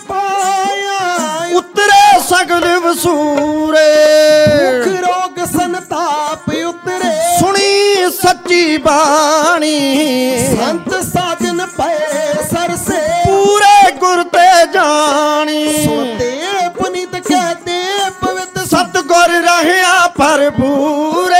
ਪਾਇਆ, ਉਤਰੇ ਸਗਲ ਵਸੂਰੇ। ਦੁਖ ਰੋਗ ਸੰਤਾਪ ਉਤਰੇ, ਸੁਣੀ ਸੱਚੀ ਬਾਣੀ। ਸੰਤ ਸਾਜਨ ਪਏ ਸਰਸੇ, ਪੂਰੇ ਗੁਰ ਤੇ ਜਾਣੀ। ਸੋਤੇ ਪੁਨੀਤ ਕਹਤੇ ਪਵਿੱਤ, ਸਤਿਗੁਰ ਰਹਿਆ ਭਰਪੂਰੇ।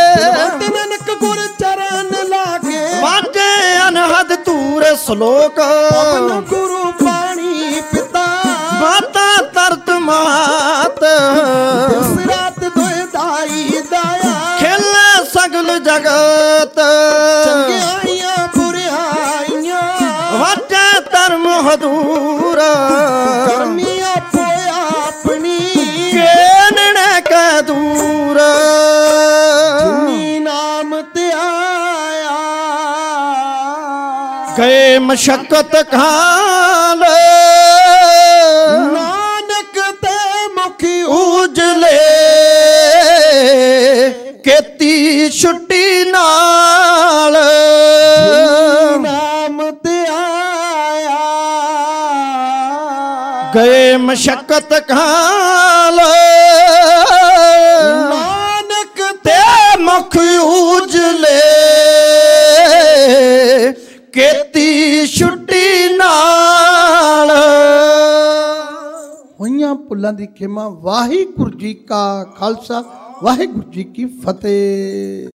ਨਾਨਕ ਗੁਰ ਚਰਨ ਲਾਗੇ, ਵਾਜੇ ਅਨਹਦ ਤੂਰੇ ਸ਼ਲੋਕ। ਪਵਨ ਗੁਰੂ ਪਾਣੀ ਪਿਤਾ, ਮਾਤਾ ਤਰਤ ਮਾਤ। ਦਿਵਸ ਰਾਤ ਦੋਇ ਦਾਈ ਦਾਇਆ, ਖੇਲੇ ਸਗਲ ਜਗਤ। ਚੰਗਿਆਈਆਂ ਬੁਰਿਆਈਆਂ, ਵਾਜੇ ਧਰਮ ਹਦੂਰ। ਕਰਮੀ ਆਪੋ ਆਪਣੀ, ਕੇਨਣੇ ਕੈ ਦੂਰ। ਜਿਨੀ ਨਾਮ ਤੇ ਆਇਆ, ਗਏ ਮਸ਼ਕਤ ਖਾਲ। ਨਾਨਕ ਤੇ ਮੁਖੀ ਉਜਲੇ ਕੀਤੀ ਛੁੱਟੀ ਨਾਲ। ਨਾਮ ਤੇ ਆਇਆ, ਗਏ ਮਸ਼ਕਤ ਖਾਲ। ਨਾਨਕ ਤੇ ਮੁਖ ਉਜਲੇ ਭੁੱਲਾਂ ਦੀ ਖਿਮਾ। ਵਾਹਿਗੁਰੂ ਜੀ ਕਾ ਖਾਲਸਾ, ਵਾਹਿਗੁਰੂ ਜੀ ਕੀ ਫਤਿਹ।